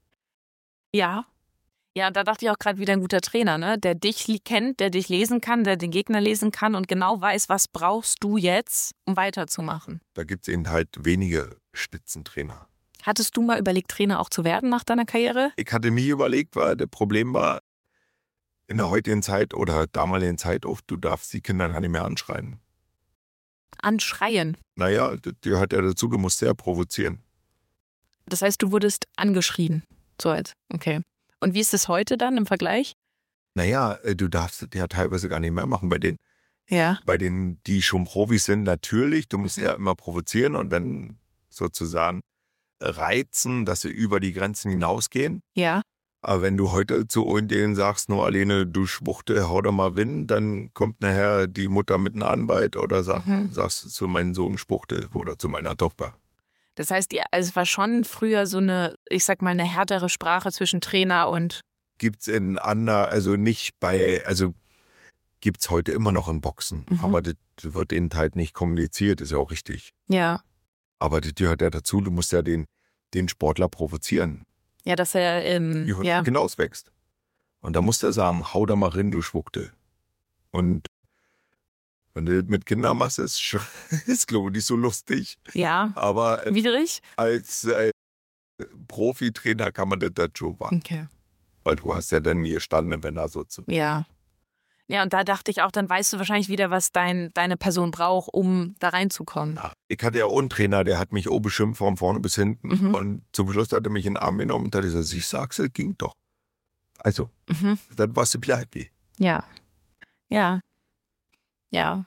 Ja. Ja, da dachte ich auch gerade wieder ein guter Trainer, ne? Der dich kennt, der dich lesen kann, der den Gegner lesen kann und genau weiß, was brauchst du jetzt, um weiterzumachen. Da gibt es eben halt wenige Spitzentrainer. Hattest du mal überlegt, Trainer auch zu werden nach deiner Karriere? Ich hatte nie überlegt, weil das Problem war, in der heutigen Zeit oder damaligen Zeit auch, du darfst die Kinder gar nicht mehr anschreien. Anschreien. Naja, das gehört ja dazu, du musst sehr provozieren. Das heißt, du wurdest angeschrien. So jetzt. Okay. Und wie ist es heute dann im Vergleich? Naja, du darfst das ja teilweise gar nicht mehr machen. Bei denen, die schon Profis sind, natürlich. Du musst ja immer provozieren und dann sozusagen reizen, dass sie über die Grenzen hinausgehen. Ja. Aber wenn du heute zu denen sagst, nur alleine, du Schwuchte, hau doch mal Wind, dann kommt nachher die Mutter mit einer Anwalt oder sagst du zu meinem Sohn Schwuchte oder zu meiner Tochter. Das heißt, es war schon früher so eine, ich sag mal, eine härtere Sprache zwischen Trainer und... Gibt's gibt's heute immer noch im Boxen. Aber das wird eben halt nicht kommuniziert, ist ja auch richtig. Ja. Aber das gehört ja dazu, du musst ja den Sportler provozieren. Ja, dass er hinauswächst. Und da musst du sagen, hau da mal rein, du Schwuchtel. Und wenn du das mit Kindern machst, ist glaube ich nicht so lustig. Ja. Aber widrig? Als Profitrainer kann man das schon machen. Okay. Weil du hast ja dann gestanden, wenn da so zu. Ja. Ja, und da dachte ich auch, dann weißt du wahrscheinlich wieder, was deine Person braucht, um da reinzukommen. Ja, ich hatte ja auch einen Trainer, der hat mich beschimpft von vorne bis hinten. Und zum Schluss hat er mich in den Arm genommen und hat gesagt, siehst du, Axel, ging doch. Also, dann warst du pleite. Ja. Ja. Ja.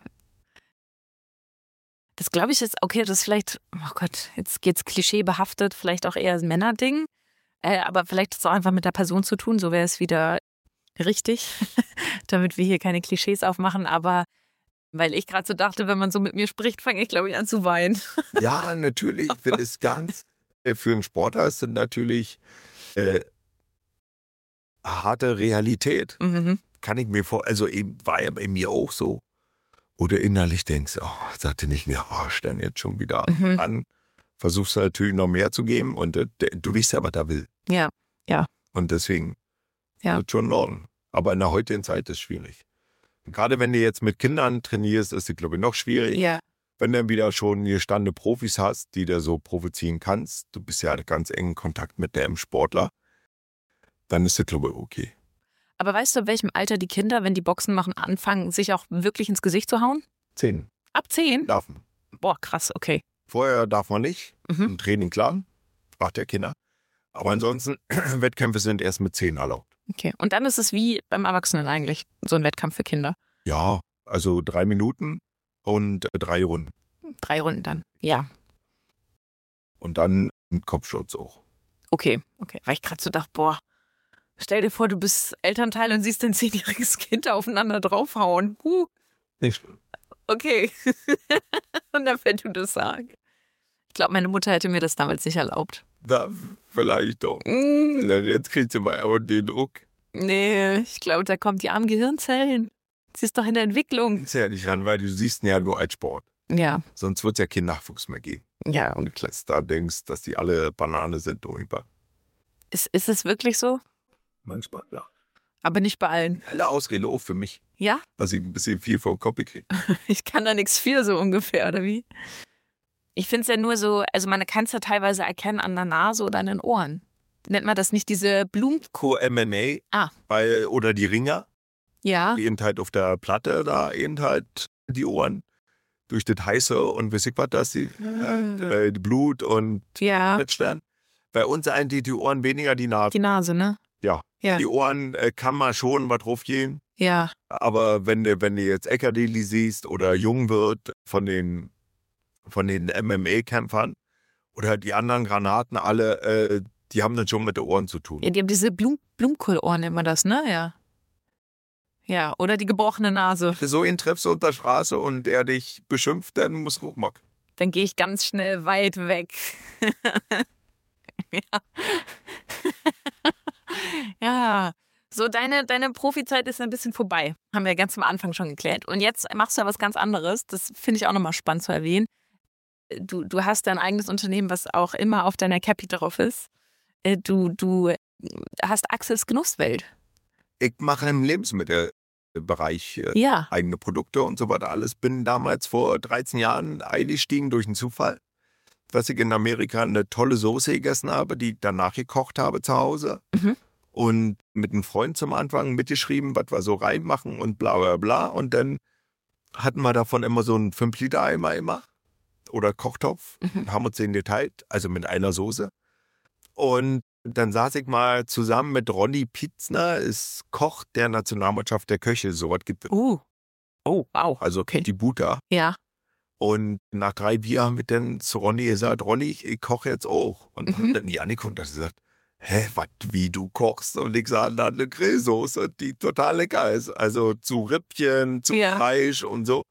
Das glaube ich ist, okay, das ist vielleicht, oh Gott, jetzt geht's klischeebehaftet, vielleicht auch eher ein Männerding. Aber vielleicht hat es auch einfach mit der Person zu tun, so wäre es wieder richtig, damit wir hier keine Klischees aufmachen. Aber weil ich gerade so dachte, wenn man so mit mir spricht, fange ich, glaube ich, an zu weinen. Ja, natürlich. Ich finde es ganz, für einen Sportler ist es natürlich harte Realität. Kann ich mir also eben war ja bei mir auch so. Oder innerlich denkst, sagte nicht mehr, stell jetzt schon wieder an. Versuchst natürlich noch mehr zu geben und du weißt ja, was er will. Ja. Und deswegen ist schon in Ordnung. Aber in der heutigen Zeit ist es schwierig. Gerade wenn du jetzt mit Kindern trainierst, ist es, glaube ich, noch schwierig. Ja. Wenn du dann wieder schon gestandene Profis hast, die du so provozieren kannst, du bist ja ganz engen Kontakt mit dem Sportler, dann ist das, glaube ich, okay. Aber weißt du, in welchem Alter die Kinder, wenn die Boxen machen, anfangen, sich auch wirklich ins Gesicht zu hauen? 10 Ab 10? darf man. Boah, krass, okay. Vorher darf man nicht. Mhm. Im Training klar, macht der Kinder. Aber ansonsten, Wettkämpfe sind erst mit 10 erlaubt. Okay. Und dann ist es wie beim Erwachsenen eigentlich, so ein Wettkampf für Kinder. Ja, also 3 Minuten und 3 Runden. 3 Runden dann. Ja. Und dann ein Kopfschutz auch. Okay. Weil ich gerade so dachte, boah, stell dir vor, du bist Elternteil und siehst dein 10-jähriges Kind aufeinander draufhauen. Nicht schlimm. Okay. Und dann, wenn du das sagst. Ich glaube, meine Mutter hätte mir das damals nicht erlaubt. Da vielleicht doch. Jetzt kriegt sie mal aber den Druck. Nee, ich glaube, da kommt die armen Gehirnzellen. Sie ist doch in der Entwicklung. Ist ja nicht ran, weil du siehst ihn ja nur als Sport. Ja. Sonst wird es ja keinen Nachwuchs mehr geben. Ja. Und du da denkst, dass die alle Banane sind. Ist es wirklich so? Manchmal, ja. Aber nicht bei allen. Alle Ausrede auch für mich, Ja? dass ich ein bisschen viel vom Kopf kriege. Ich kann da nichts für, so ungefähr, oder wie? Ich finde es ja nur so, also man kann es ja teilweise erkennen an der Nase oder an den Ohren. Nennt man das nicht diese Blumen? Co-MMA oder die Ringer, Ja. die eben halt auf der Platte da eben halt die Ohren durch das Heiße und weiß ich was, dass die Blut und Ja. Fettstern. Bei uns eigentlich die Ohren weniger die Nase. Die Nase, ne? Ja. Ja. Die Ohren kann man schon was drauf gehen. Ja. Aber wenn du jetzt Eckerdeli siehst oder Jungwirt von den MMA-Kämpfern oder die anderen Granaten alle, die haben dann schon mit den Ohren zu tun. Ja, die haben diese Blumenkohlohren, nennt man das, ne? Ja. Ja, oder die gebrochene Nase. So ihn triffst du unter der Straße und er dich beschimpft, dann musst du hochmachen. Dann gehe ich ganz schnell weit weg. Ja. Ja. So, deine Profizeit ist ein bisschen vorbei. Haben wir ganz am Anfang schon geklärt. Und jetzt machst du ja was ganz anderes. Das finde ich auch nochmal spannend zu erwähnen. Du hast dein eigenes Unternehmen, was auch immer auf deiner Cappy drauf ist. Du hast Axels Genusswelt. Ich mache im Lebensmittelbereich Ja. eigene Produkte und so weiter alles. Bin damals vor 13 Jahren eingestiegen durch einen Zufall, dass ich in Amerika eine tolle Soße gegessen habe, die ich danach gekocht habe zu Hause. Mhm. Und mit einem Freund zum Anfang mitgeschrieben, was wir so reinmachen und bla bla bla. Und dann hatten wir davon immer so einen 5-Liter-Eimer immer oder Kochtopf und haben uns den geteilt, also mit einer Soße. Und dann saß ich mal zusammen mit Ronny Pietzner, ist Koch der Nationalmannschaft der Köche, sowas gibt es. Oh, wow. Also Okay. die Buta. Ja. Und nach 3 Bier haben wir dann zu Ronny gesagt, Ronny, ich koche jetzt auch. Und dann Janik und hat gesagt, hä, was, wie du kochst? Und ich sage, na, eine Grillsoße, die total lecker ist. Also zu Rippchen, zu Ja. Fleisch und so.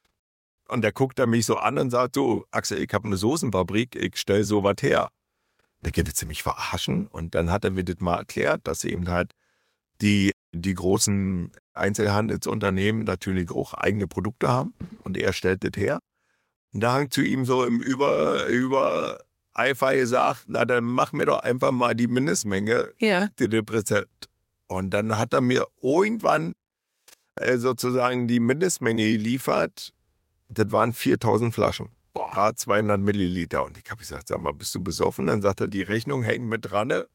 Und der guckt er mich so an und sagt, du, Axel, ich habe eine Soßenfabrik, ich stelle sowas her. Der geht jetzt ziemlich verarschen. Und dann hat er mir das mal erklärt, dass eben halt die großen Einzelhandelsunternehmen natürlich auch eigene Produkte haben. Und er stellt das her. Und da hangt zu ihm so im über Eifer gesagt, na dann mach mir doch einfach mal die Mindestmenge, Ja. die Rezept. Und dann hat er mir irgendwann sozusagen die Mindestmenge geliefert. Das waren 4000 Flaschen. 200 Milliliter. Und ich habe gesagt, sag mal, bist du besoffen? Dann sagt er, die Rechnung hängt mit dran. Ne?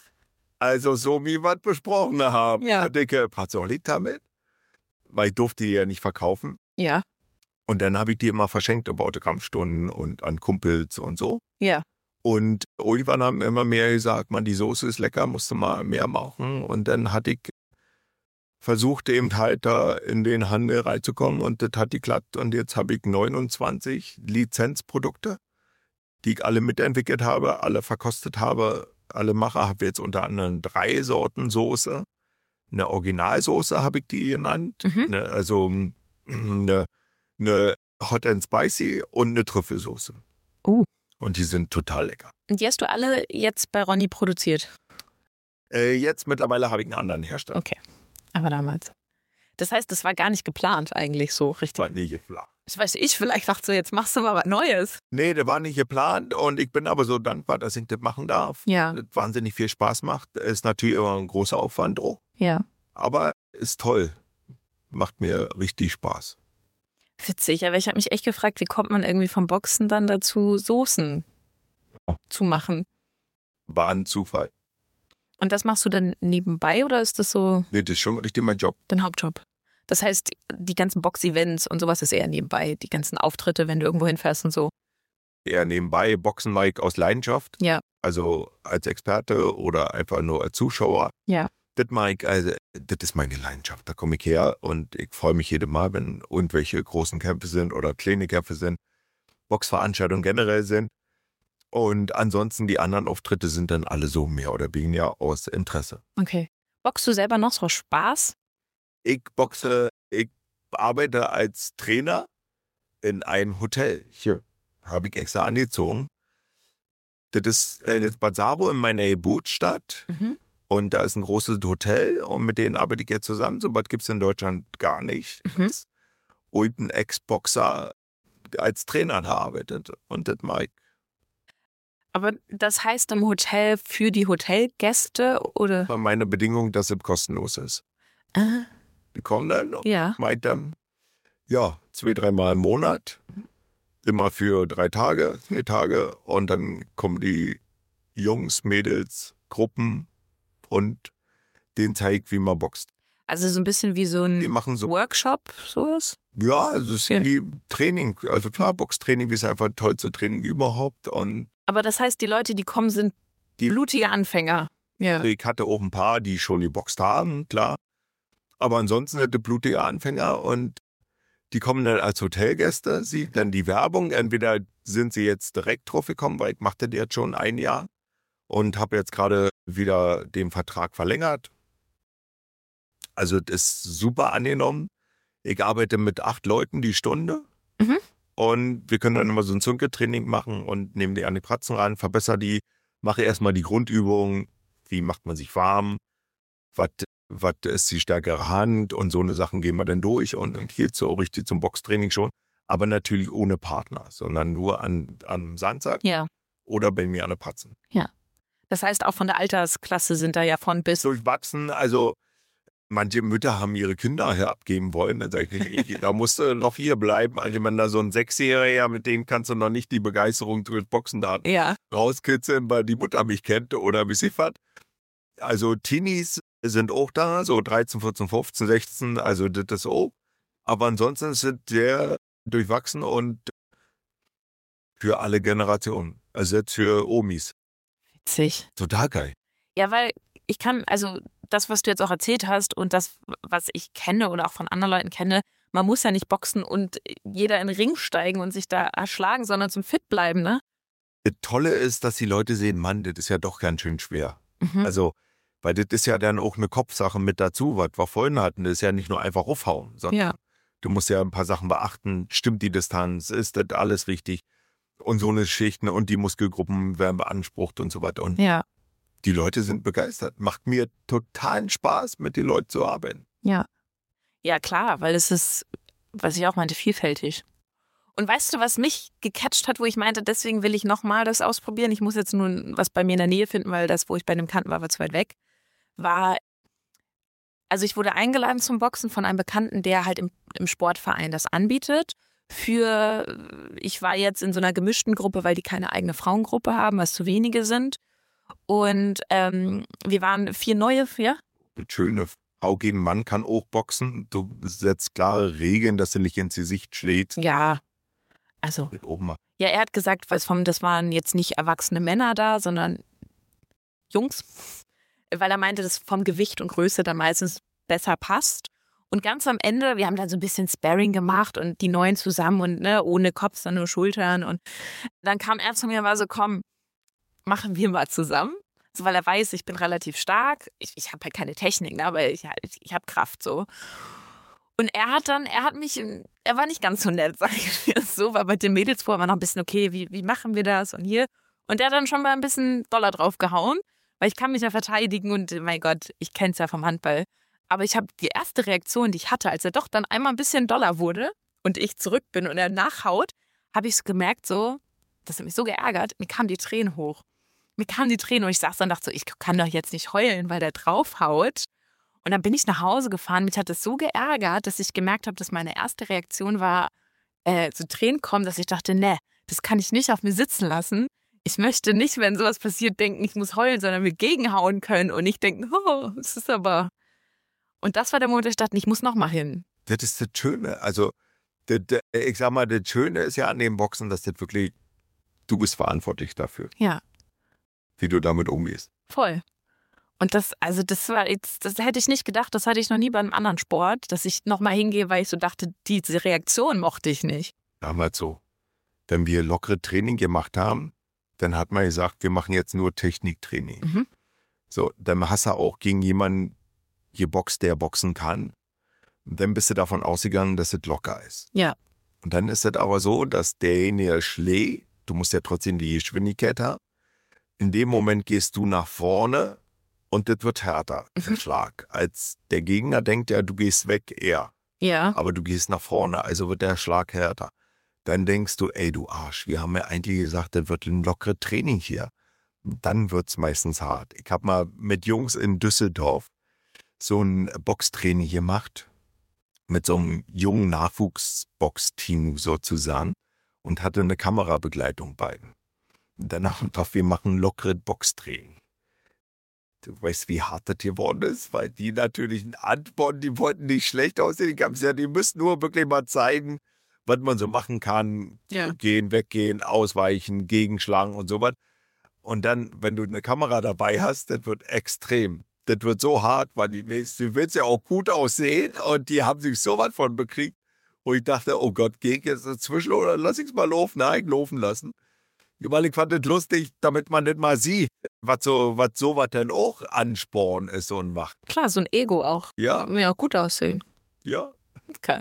Also so wie wir es besprochen haben. Ja. Dicke Pazzolita mit. Weil ich durfte die ja nicht verkaufen. Ja. Und dann habe ich die immer verschenkt auf Autogrammstunden und an Kumpels und so. Ja. Und irgendwann haben immer mehr gesagt, man, die Soße ist lecker, musst du mal mehr machen. Und dann hatte ich versucht, eben halt da in den Handel reinzukommen und das hat geklappt. Und jetzt habe ich 29 Lizenzprodukte, die ich alle mitentwickelt habe, alle verkostet habe, alle mache. Habe jetzt unter anderem 3 Sorten Soße. Eine Originalsoße habe ich die genannt. Also eine Hot and Spicy und eine Trüffelsoße. Und die sind total lecker. Und die hast du alle jetzt bei Ronny produziert? Jetzt mittlerweile habe ich einen anderen Hersteller. Okay, aber damals. Das heißt, das war gar nicht geplant eigentlich so richtig. War nie geplant. Das weiß ich, vielleicht dachte so, jetzt machst du mal was Neues. Nee, das war nicht geplant und ich bin aber so dankbar, dass ich das machen darf. Ja. Das wahnsinnig viel Spaß macht. Ist natürlich immer ein großer Aufwand, Ja. aber ist toll. Macht mir richtig Spaß. Witzig, aber ich habe mich echt gefragt, wie kommt man irgendwie vom Boxen dann dazu, Soßen zu machen? War ein Zufall. Und das machst du dann nebenbei oder ist das so Nee, das ist schon richtig mein Job. dein Hauptjob? Das heißt, die ganzen Box-Events und sowas ist eher nebenbei, die ganzen Auftritte, wenn du irgendwo hinfährst und so. Eher nebenbei, Boxen Mike aus Leidenschaft. Ja. Also als Experte oder einfach nur als Zuschauer. Ja. Das Mike, also das ist meine Leidenschaft. Da komme ich her und ich freue mich jedes Mal, wenn irgendwelche großen Kämpfe sind oder kleine Kämpfe sind, Boxveranstaltungen generell sind. Und ansonsten die anderen Auftritte sind dann alle so mehr oder weniger aus Interesse. Okay. Boxst du selber noch so aus Spaß? Ich arbeite als Trainer in einem Hotel. Hier habe ich extra angezogen. Das ist das Bad Sabo in meiner Geburtsstadt. Mhm. Und da ist ein großes Hotel und mit denen arbeite ich jetzt zusammen. So was gibt es in Deutschland gar nicht. Mhm. Und ein Ex-Boxer als Trainer da arbeitet. Und das mache ich. Aber das heißt im Hotel für die Hotelgäste oder? War meine Bedingung, dass es kostenlos ist. Ah, Die kommen dann und ja. meint dann, ja, 2-3 Mal im Monat. Immer für 3 Tage, 4 Tage. Und dann kommen die Jungs, Mädels, Gruppen und denen zeige ich, wie man boxt. Also so ein bisschen wie so Die ein machen so, Workshop, sowas? ja, also es ist Ja. wie Training. Also klar, Boxtraining ist einfach das tollste Training überhaupt. Und Aber das heißt, die Leute, die kommen, sind Die- blutige Anfänger. Ja. ich hatte auch ein paar, die schon geboxt haben, klar. Aber ansonsten sind die blutige Anfänger und die kommen dann als Hotelgäste, sieht dann die Werbung. Entweder sind sie jetzt direkt drauf gekommen, weil ich machte das jetzt schon 1 Jahr und habe jetzt gerade wieder den Vertrag verlängert. Also das ist super angenommen. Ich arbeite mit 8 Leuten die Stunde. Mhm. Und wir können dann immer so ein Zunke-Training machen und nehmen die an die Pratzen ran, verbessere die, mache erstmal die Grundübungen, wie macht man sich warm, was ist die stärkere Hand und so eine Sachen gehen wir dann durch und dann hielt so richtig zum Boxtraining schon. Aber natürlich ohne Partner, sondern nur am Sandsack Ja. oder bei mir an der Pratzen. Das heißt, auch von der Altersklasse sind da ja von bis. Durchwachsen, also manche Mütter haben ihre Kinder hier abgeben wollen. Dann sage ich, da musst du noch hier bleiben. Also wenn da so ein 6-Jähriger, mit dem kannst du noch nicht die Begeisterung durch Boxen da Ja. rauskitzeln, weil die Mutter mich kennt oder wie sie was. Also Teenies sind auch da, so 13, 14, 15, 16, also das ist auch. Aber ansonsten sind sehr durchwachsen und für alle Generationen. Also jetzt für Omis. Witzig. Total geil. Ja, weil ich kann, also das, was du jetzt auch erzählt hast und das, was ich kenne oder auch von anderen Leuten kenne, man muss ja nicht boxen und jeder in den Ring steigen und sich da erschlagen, sondern zum Fit bleiben, ne? Das Tolle ist, dass die Leute sehen, Mann, das ist ja doch ganz schön schwer. Mhm. Also, weil das ist ja dann auch eine Kopfsache mit dazu, was wir vorhin hatten. Das ist ja nicht nur einfach aufhauen, sondern Ja. du musst ja ein paar Sachen beachten. Stimmt die Distanz? Ist das alles richtig? Und so eine Schichten und die Muskelgruppen werden beansprucht und so weiter. Und Ja. die Leute sind begeistert. Macht mir totalen Spaß, mit den Leuten zu arbeiten. Ja. Ja, klar, weil es ist, was ich auch meinte, vielfältig. Und weißt du, was mich gecatcht hat, wo ich meinte, deswegen will ich nochmal das ausprobieren. Ich muss jetzt nun was bei mir in der Nähe finden, weil das, wo ich bei einem Bekannten war zu weit weg. Also ich wurde eingeladen zum Boxen von einem Bekannten, der halt im Sportverein das anbietet. Ich war jetzt in so einer gemischten Gruppe, weil die keine eigene Frauengruppe haben, was zu wenige sind. Und wir waren 4 neue, ja? Das Schöne, Frau gegen Mann kann auch boxen. Du setzt klare Regeln, dass sie nicht ins Gesicht schlägt. Ja, also. Mit oben mal. Ja, er hat gesagt, das waren jetzt nicht erwachsene Männer da, sondern Jungs. Weil er meinte, dass vom Gewicht und Größe dann meistens besser passt. Und ganz am Ende, wir haben dann so ein bisschen Sparring gemacht und die Neuen zusammen und ne, ohne Kopf, sondern nur Schultern. Und dann kam er zu mir und war so, komm, machen wir mal zusammen. So, weil er weiß, ich bin relativ stark. Ich habe halt keine Technik, ne, aber ich habe Kraft so. Und er war nicht ganz so nett, sag ich mir so, weil bei den Mädels vorher war noch ein bisschen, okay, wie machen wir das und hier. Und der hat dann schon mal ein bisschen Dollar drauf gehauen, weil ich kann mich ja verteidigen und mein Gott, ich kenne es ja vom Handball. Aber ich habe die erste Reaktion, die ich hatte, als er doch dann einmal ein bisschen Dollar wurde und ich zurück bin und er nachhaut, habe ich so gemerkt, so, das hat mich so geärgert, mir kamen die Tränen hoch. Mir kamen die Tränen und ich saß dann und dachte so, ich kann doch jetzt nicht heulen, weil der draufhaut. Und dann bin ich nach Hause gefahren, mich hat das so geärgert, dass ich gemerkt habe, dass meine erste Reaktion war, so Tränen kommen, dass ich dachte, ne, das kann ich nicht auf mir sitzen lassen. Ich möchte nicht, wenn sowas passiert, denken, ich muss heulen, sondern mir gegenhauen können und nicht denken, oh, das ist aber... Und das war der Moment, wo ich dachte, ich muss noch mal hin. Das ist das Schöne. Also, ich sag mal, das Schöne ist ja an dem Boxen, dass das wirklich, du bist verantwortlich dafür, Ja, wie du damit umgehst. voll. Und das war jetzt, das hätte ich nicht gedacht, das hatte ich noch nie bei einem anderen Sport, dass ich noch mal hingehe, weil ich so dachte, diese Reaktion mochte ich nicht. Damals so. Wenn wir lockere Training gemacht haben, dann hat man gesagt, wir machen jetzt nur Techniktraining. Mhm. So, dann hast du auch gegen jemanden geboxt, der boxen kann. Und dann bist du davon ausgegangen, dass es locker ist. Ja. Und dann ist es aber so, dass derjenige schlägt, du musst ja trotzdem die Geschwindigkeit haben. In dem Moment gehst du nach vorne und das wird härter, der Schlag. Als der Gegner denkt ja, du gehst weg eher. Ja. Aber du gehst nach vorne, also wird der Schlag härter. Dann denkst du, ey du Arsch, wir haben ja eigentlich gesagt, das wird ein lockeres Training hier. Dann wird's meistens hart. Ich habe mal mit Jungs in Düsseldorf so ein Boxtraining gemacht, mit so einem jungen Nachwuchsboxteam sozusagen und hatte eine Kamerabegleitung bei. Danach einfach, wir machen lockeres Boxtraining. Du weißt, wie hart das geworden ist, weil die natürlich antworten, die wollten nicht schlecht aussehen, die müssten nur wirklich mal zeigen, was man so machen kann. Ja. Gehen, weggehen, ausweichen, gegenschlagen und sowas. Und dann, wenn du eine Kamera dabei hast, das wird extrem. Das wird so hart, weil du willst ja auch gut aussehen und die haben sich sowas von bekriegt, wo ich dachte, oh Gott, geh ich jetzt dazwischen oder lass ich es mal laufen? Nein, laufen lassen. Weil ich fand es lustig, damit man nicht mal sieht, was sowas denn auch Ansporn ist und macht. Klar, so ein Ego auch. Ja, Mir auch gut aussehen. ja. Okay.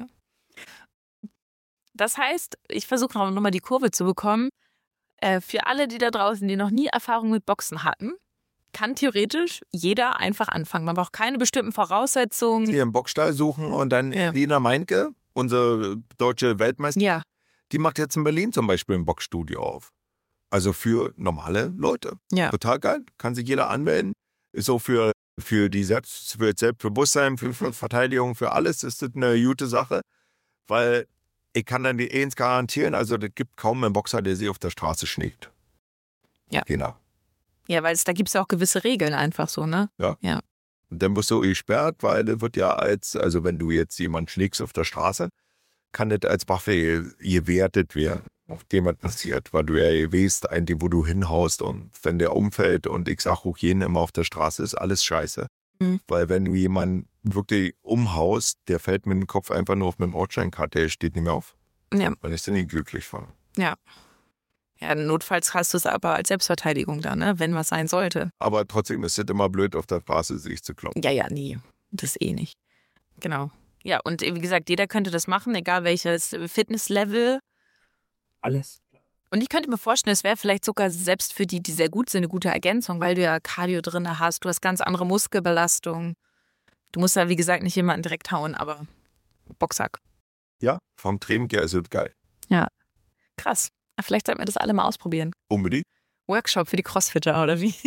Das heißt, ich versuche noch mal die Kurve zu bekommen. Für alle, die da draußen, die noch nie Erfahrung mit Boxen hatten, kann theoretisch jeder einfach anfangen. Man braucht keine bestimmten Voraussetzungen. Hier im Boxstall suchen und dann Ja. Lena Meinke, unsere deutsche Weltmeisterin, Ja, die macht jetzt in Berlin zum Beispiel ein Boxstudio auf. Also für normale Leute. ja. Total geil. Kann sich jeder anmelden. Ist so für die für Selbstbewusstsein, für Verteidigung, für alles ist das eine gute Sache. Weil ich kann dann die eins garantieren, also es gibt kaum einen Boxer, der sie auf der Straße schlägt. Ja. Genau. Ja, weil da gibt es ja auch gewisse Regeln einfach so, ne? Und dann wirst du gesperrt, weil das wird ja also wenn du jetzt jemanden schlägst auf der Straße, kann das als Waffe gewertet werden, auf dem was passiert, weil du ja weißt, eigentlich, wo du hinhaust und wenn der umfällt und ich sag auch jeden immer auf der Straße, ist alles scheiße. Mhm. Weil wenn du jemanden wirklich umhaust, der fällt mit dem Kopf einfach nur auf einem Bordsteinkarte, der steht nicht mehr auf. Ja. Weil ich da nicht glücklich von. Ja, notfalls hast du es aber als Selbstverteidigung da, ne? Wenn was sein sollte. Aber trotzdem ist es immer blöd, auf der Straße sich zu kloppen. Ja, nee. Das nicht. Genau. Ja, und wie gesagt, jeder könnte das machen, egal welches Fitnesslevel. Alles. Und ich könnte mir vorstellen, es wäre vielleicht sogar selbst für die sehr gut sind, eine gute Ergänzung, weil du ja Cardio drin hast, du hast ganz andere Muskelbelastung. Du musst ja, wie gesagt, nicht jemanden direkt hauen, aber Boxsack. Ja, vom Training her ist es geil. Krass. Vielleicht sollten wir das alle mal ausprobieren. Unbedingt. Workshop für die Crossfitter, oder wie?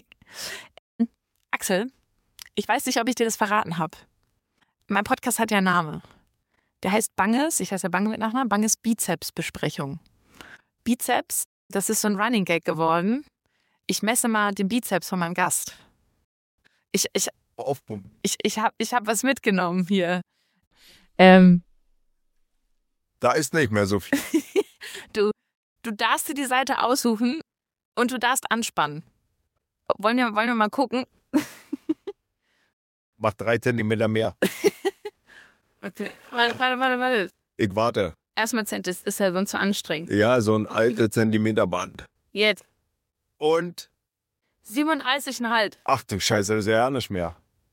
Axel, ich weiß nicht, ob ich dir das verraten habe. Mein Podcast hat ja einen Namen. Der heißt Banges, ich heiße ja Bange mit Nachnamen, Banges Bizeps-Besprechung. Bizeps, das ist so ein Running Gag geworden. Ich messe mal den Bizeps von meinem Gast. Ich Aufpumpen. hab was mitgenommen hier. Da ist nicht mehr so viel. Du darfst dir die Seite aussuchen und du darfst anspannen. Wollen wir mal gucken? Mach 3 Zentimeter mehr. Okay. Warte. Ich warte. Erstmal das ist ja sonst zu anstrengend. Ja, so ein altes Zentimeterband. Jetzt. Und, 37,5. ach du Scheiße, das ist ja nicht mehr.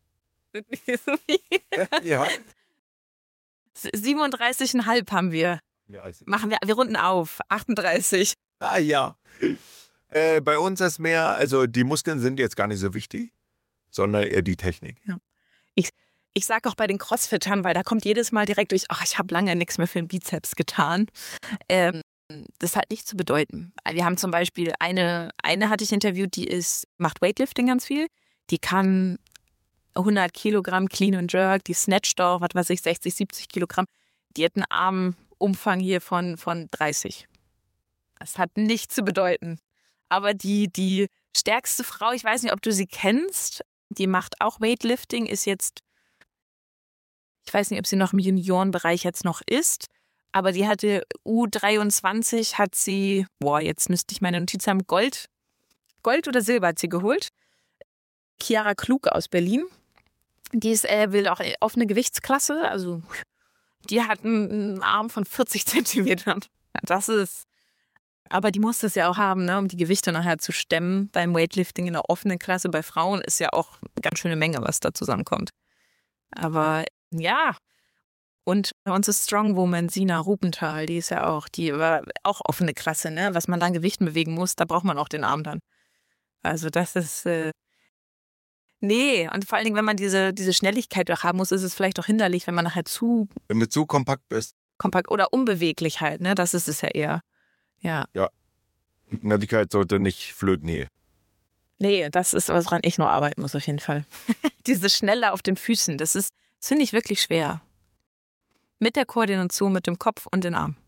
Ja. 37,5 haben wir. Ja, Machen wir runden auf. 38. ah ja. Bei uns ist mehr, also die Muskeln sind jetzt gar nicht so wichtig, sondern eher die Technik. Ich sage auch bei den Crossfittern, weil da kommt jedes Mal direkt durch, ach, ich habe lange nichts mehr für den Bizeps getan. Das hat nicht zu bedeuten. Wir haben zum Beispiel eine hatte ich interviewt, die macht Weightlifting ganz viel. Die kann 100 Kilogramm Clean and Jerk, die snatcht auch, was weiß ich, 60, 70 Kilogramm. Die hat einen Armumfang hier von 30. Das hat nichts zu bedeuten. Aber die stärkste Frau, ich weiß nicht, ob du sie kennst, die macht auch Weightlifting, ist jetzt, ich weiß nicht, ob sie noch im Juniorenbereich jetzt noch ist, aber die hatte U23, hat sie, jetzt müsste ich meine Notiz haben, Gold oder Silber hat sie geholt. Chiara Klug aus Berlin. Die will auch offene Gewichtsklasse, also die hat einen Arm von 40 Zentimetern. Aber die muss das ja auch haben, ne, um die Gewichte nachher zu stemmen. Beim Weightlifting in der offenen Klasse bei Frauen ist ja auch eine ganz schöne Menge, was da zusammenkommt. Aber ja, und unsere Strongwoman Sina Rubenthal, die war auch offene Klasse, ne, was man dann Gewichten bewegen muss, da braucht man auch den Arm dann. Also das ist, nee, und vor allen Dingen, wenn man diese Schnelligkeit doch haben muss, ist es vielleicht auch hinderlich, wenn man nachher Wenn du zu kompakt bist. kompakt oder unbeweglich halt, ne, das ist es ja eher. Ja. Ja. Schnelligkeit sollte nicht flöten gehen. Nee, das ist, woran ich noch arbeiten muss auf jeden Fall. Diese Schnelle auf den Füßen, das finde ich wirklich schwer. Mit der Koordination, mit dem Kopf und den Arm.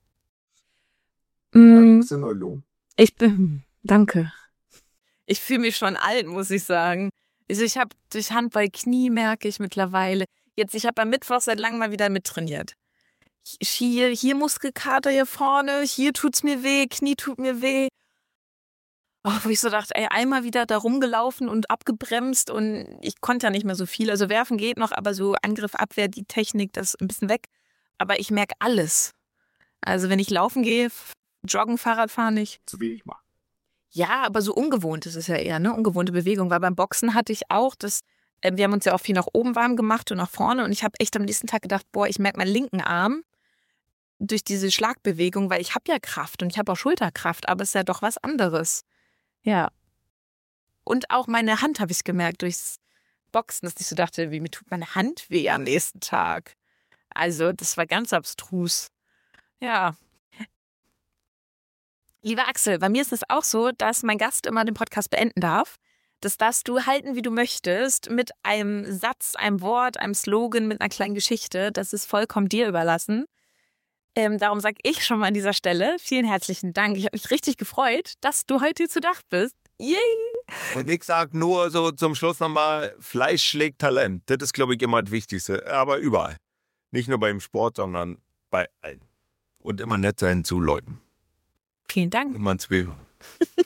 Danke. Ich fühle mich schon alt, muss ich sagen. Ich habe durch Handball Knie, merke ich mittlerweile. Ich habe am Mittwoch seit langem mal wieder mittrainiert. Hier Muskelkater hier vorne, hier tut's mir weh, Knie tut mir weh. Wo ich so dachte, einmal wieder da rumgelaufen und abgebremst und ich konnte ja nicht mehr so viel. Also werfen geht noch, aber so Angriff, Abwehr, die Technik, das ist ein bisschen weg. Aber ich merke alles. Also wenn ich laufen gehe, joggen, Fahrrad fahren nicht. Zu wenig machen. Ja, aber so ungewohnt ist es ja eher, ne? Ungewohnte Bewegung. Weil beim Boxen hatte ich auch wir haben uns ja auch viel nach oben warm gemacht und nach vorne. Und ich habe echt am nächsten Tag gedacht, ich merke meinen linken Arm durch diese Schlagbewegung, weil ich habe ja Kraft und ich habe auch Schulterkraft, aber es ist ja doch was anderes. Ja. Und auch meine Hand habe ich gemerkt durchs Boxen, dass ich so dachte, mir tut meine Hand weh am nächsten Tag. Also das war ganz abstrus. Ja. Lieber Axel, bei mir ist es auch so, dass mein Gast immer den Podcast beenden darf. Das darfst du halten, wie du möchtest, mit einem Satz, einem Wort, einem Slogan, mit einer kleinen Geschichte. Das ist vollkommen dir überlassen. Darum sage ich schon mal an dieser Stelle vielen herzlichen Dank. Ich habe mich richtig gefreut, dass du heute hier zu Gast bist. Yay! Und ich sage nur so zum Schluss nochmal, Fleisch schlägt Talent. Das ist, glaube ich, immer das Wichtigste. Aber überall. Nicht nur beim Sport, sondern bei allen. Und immer nett sein zu Leuten. Vielen Dank. Immer ein Zwiebel.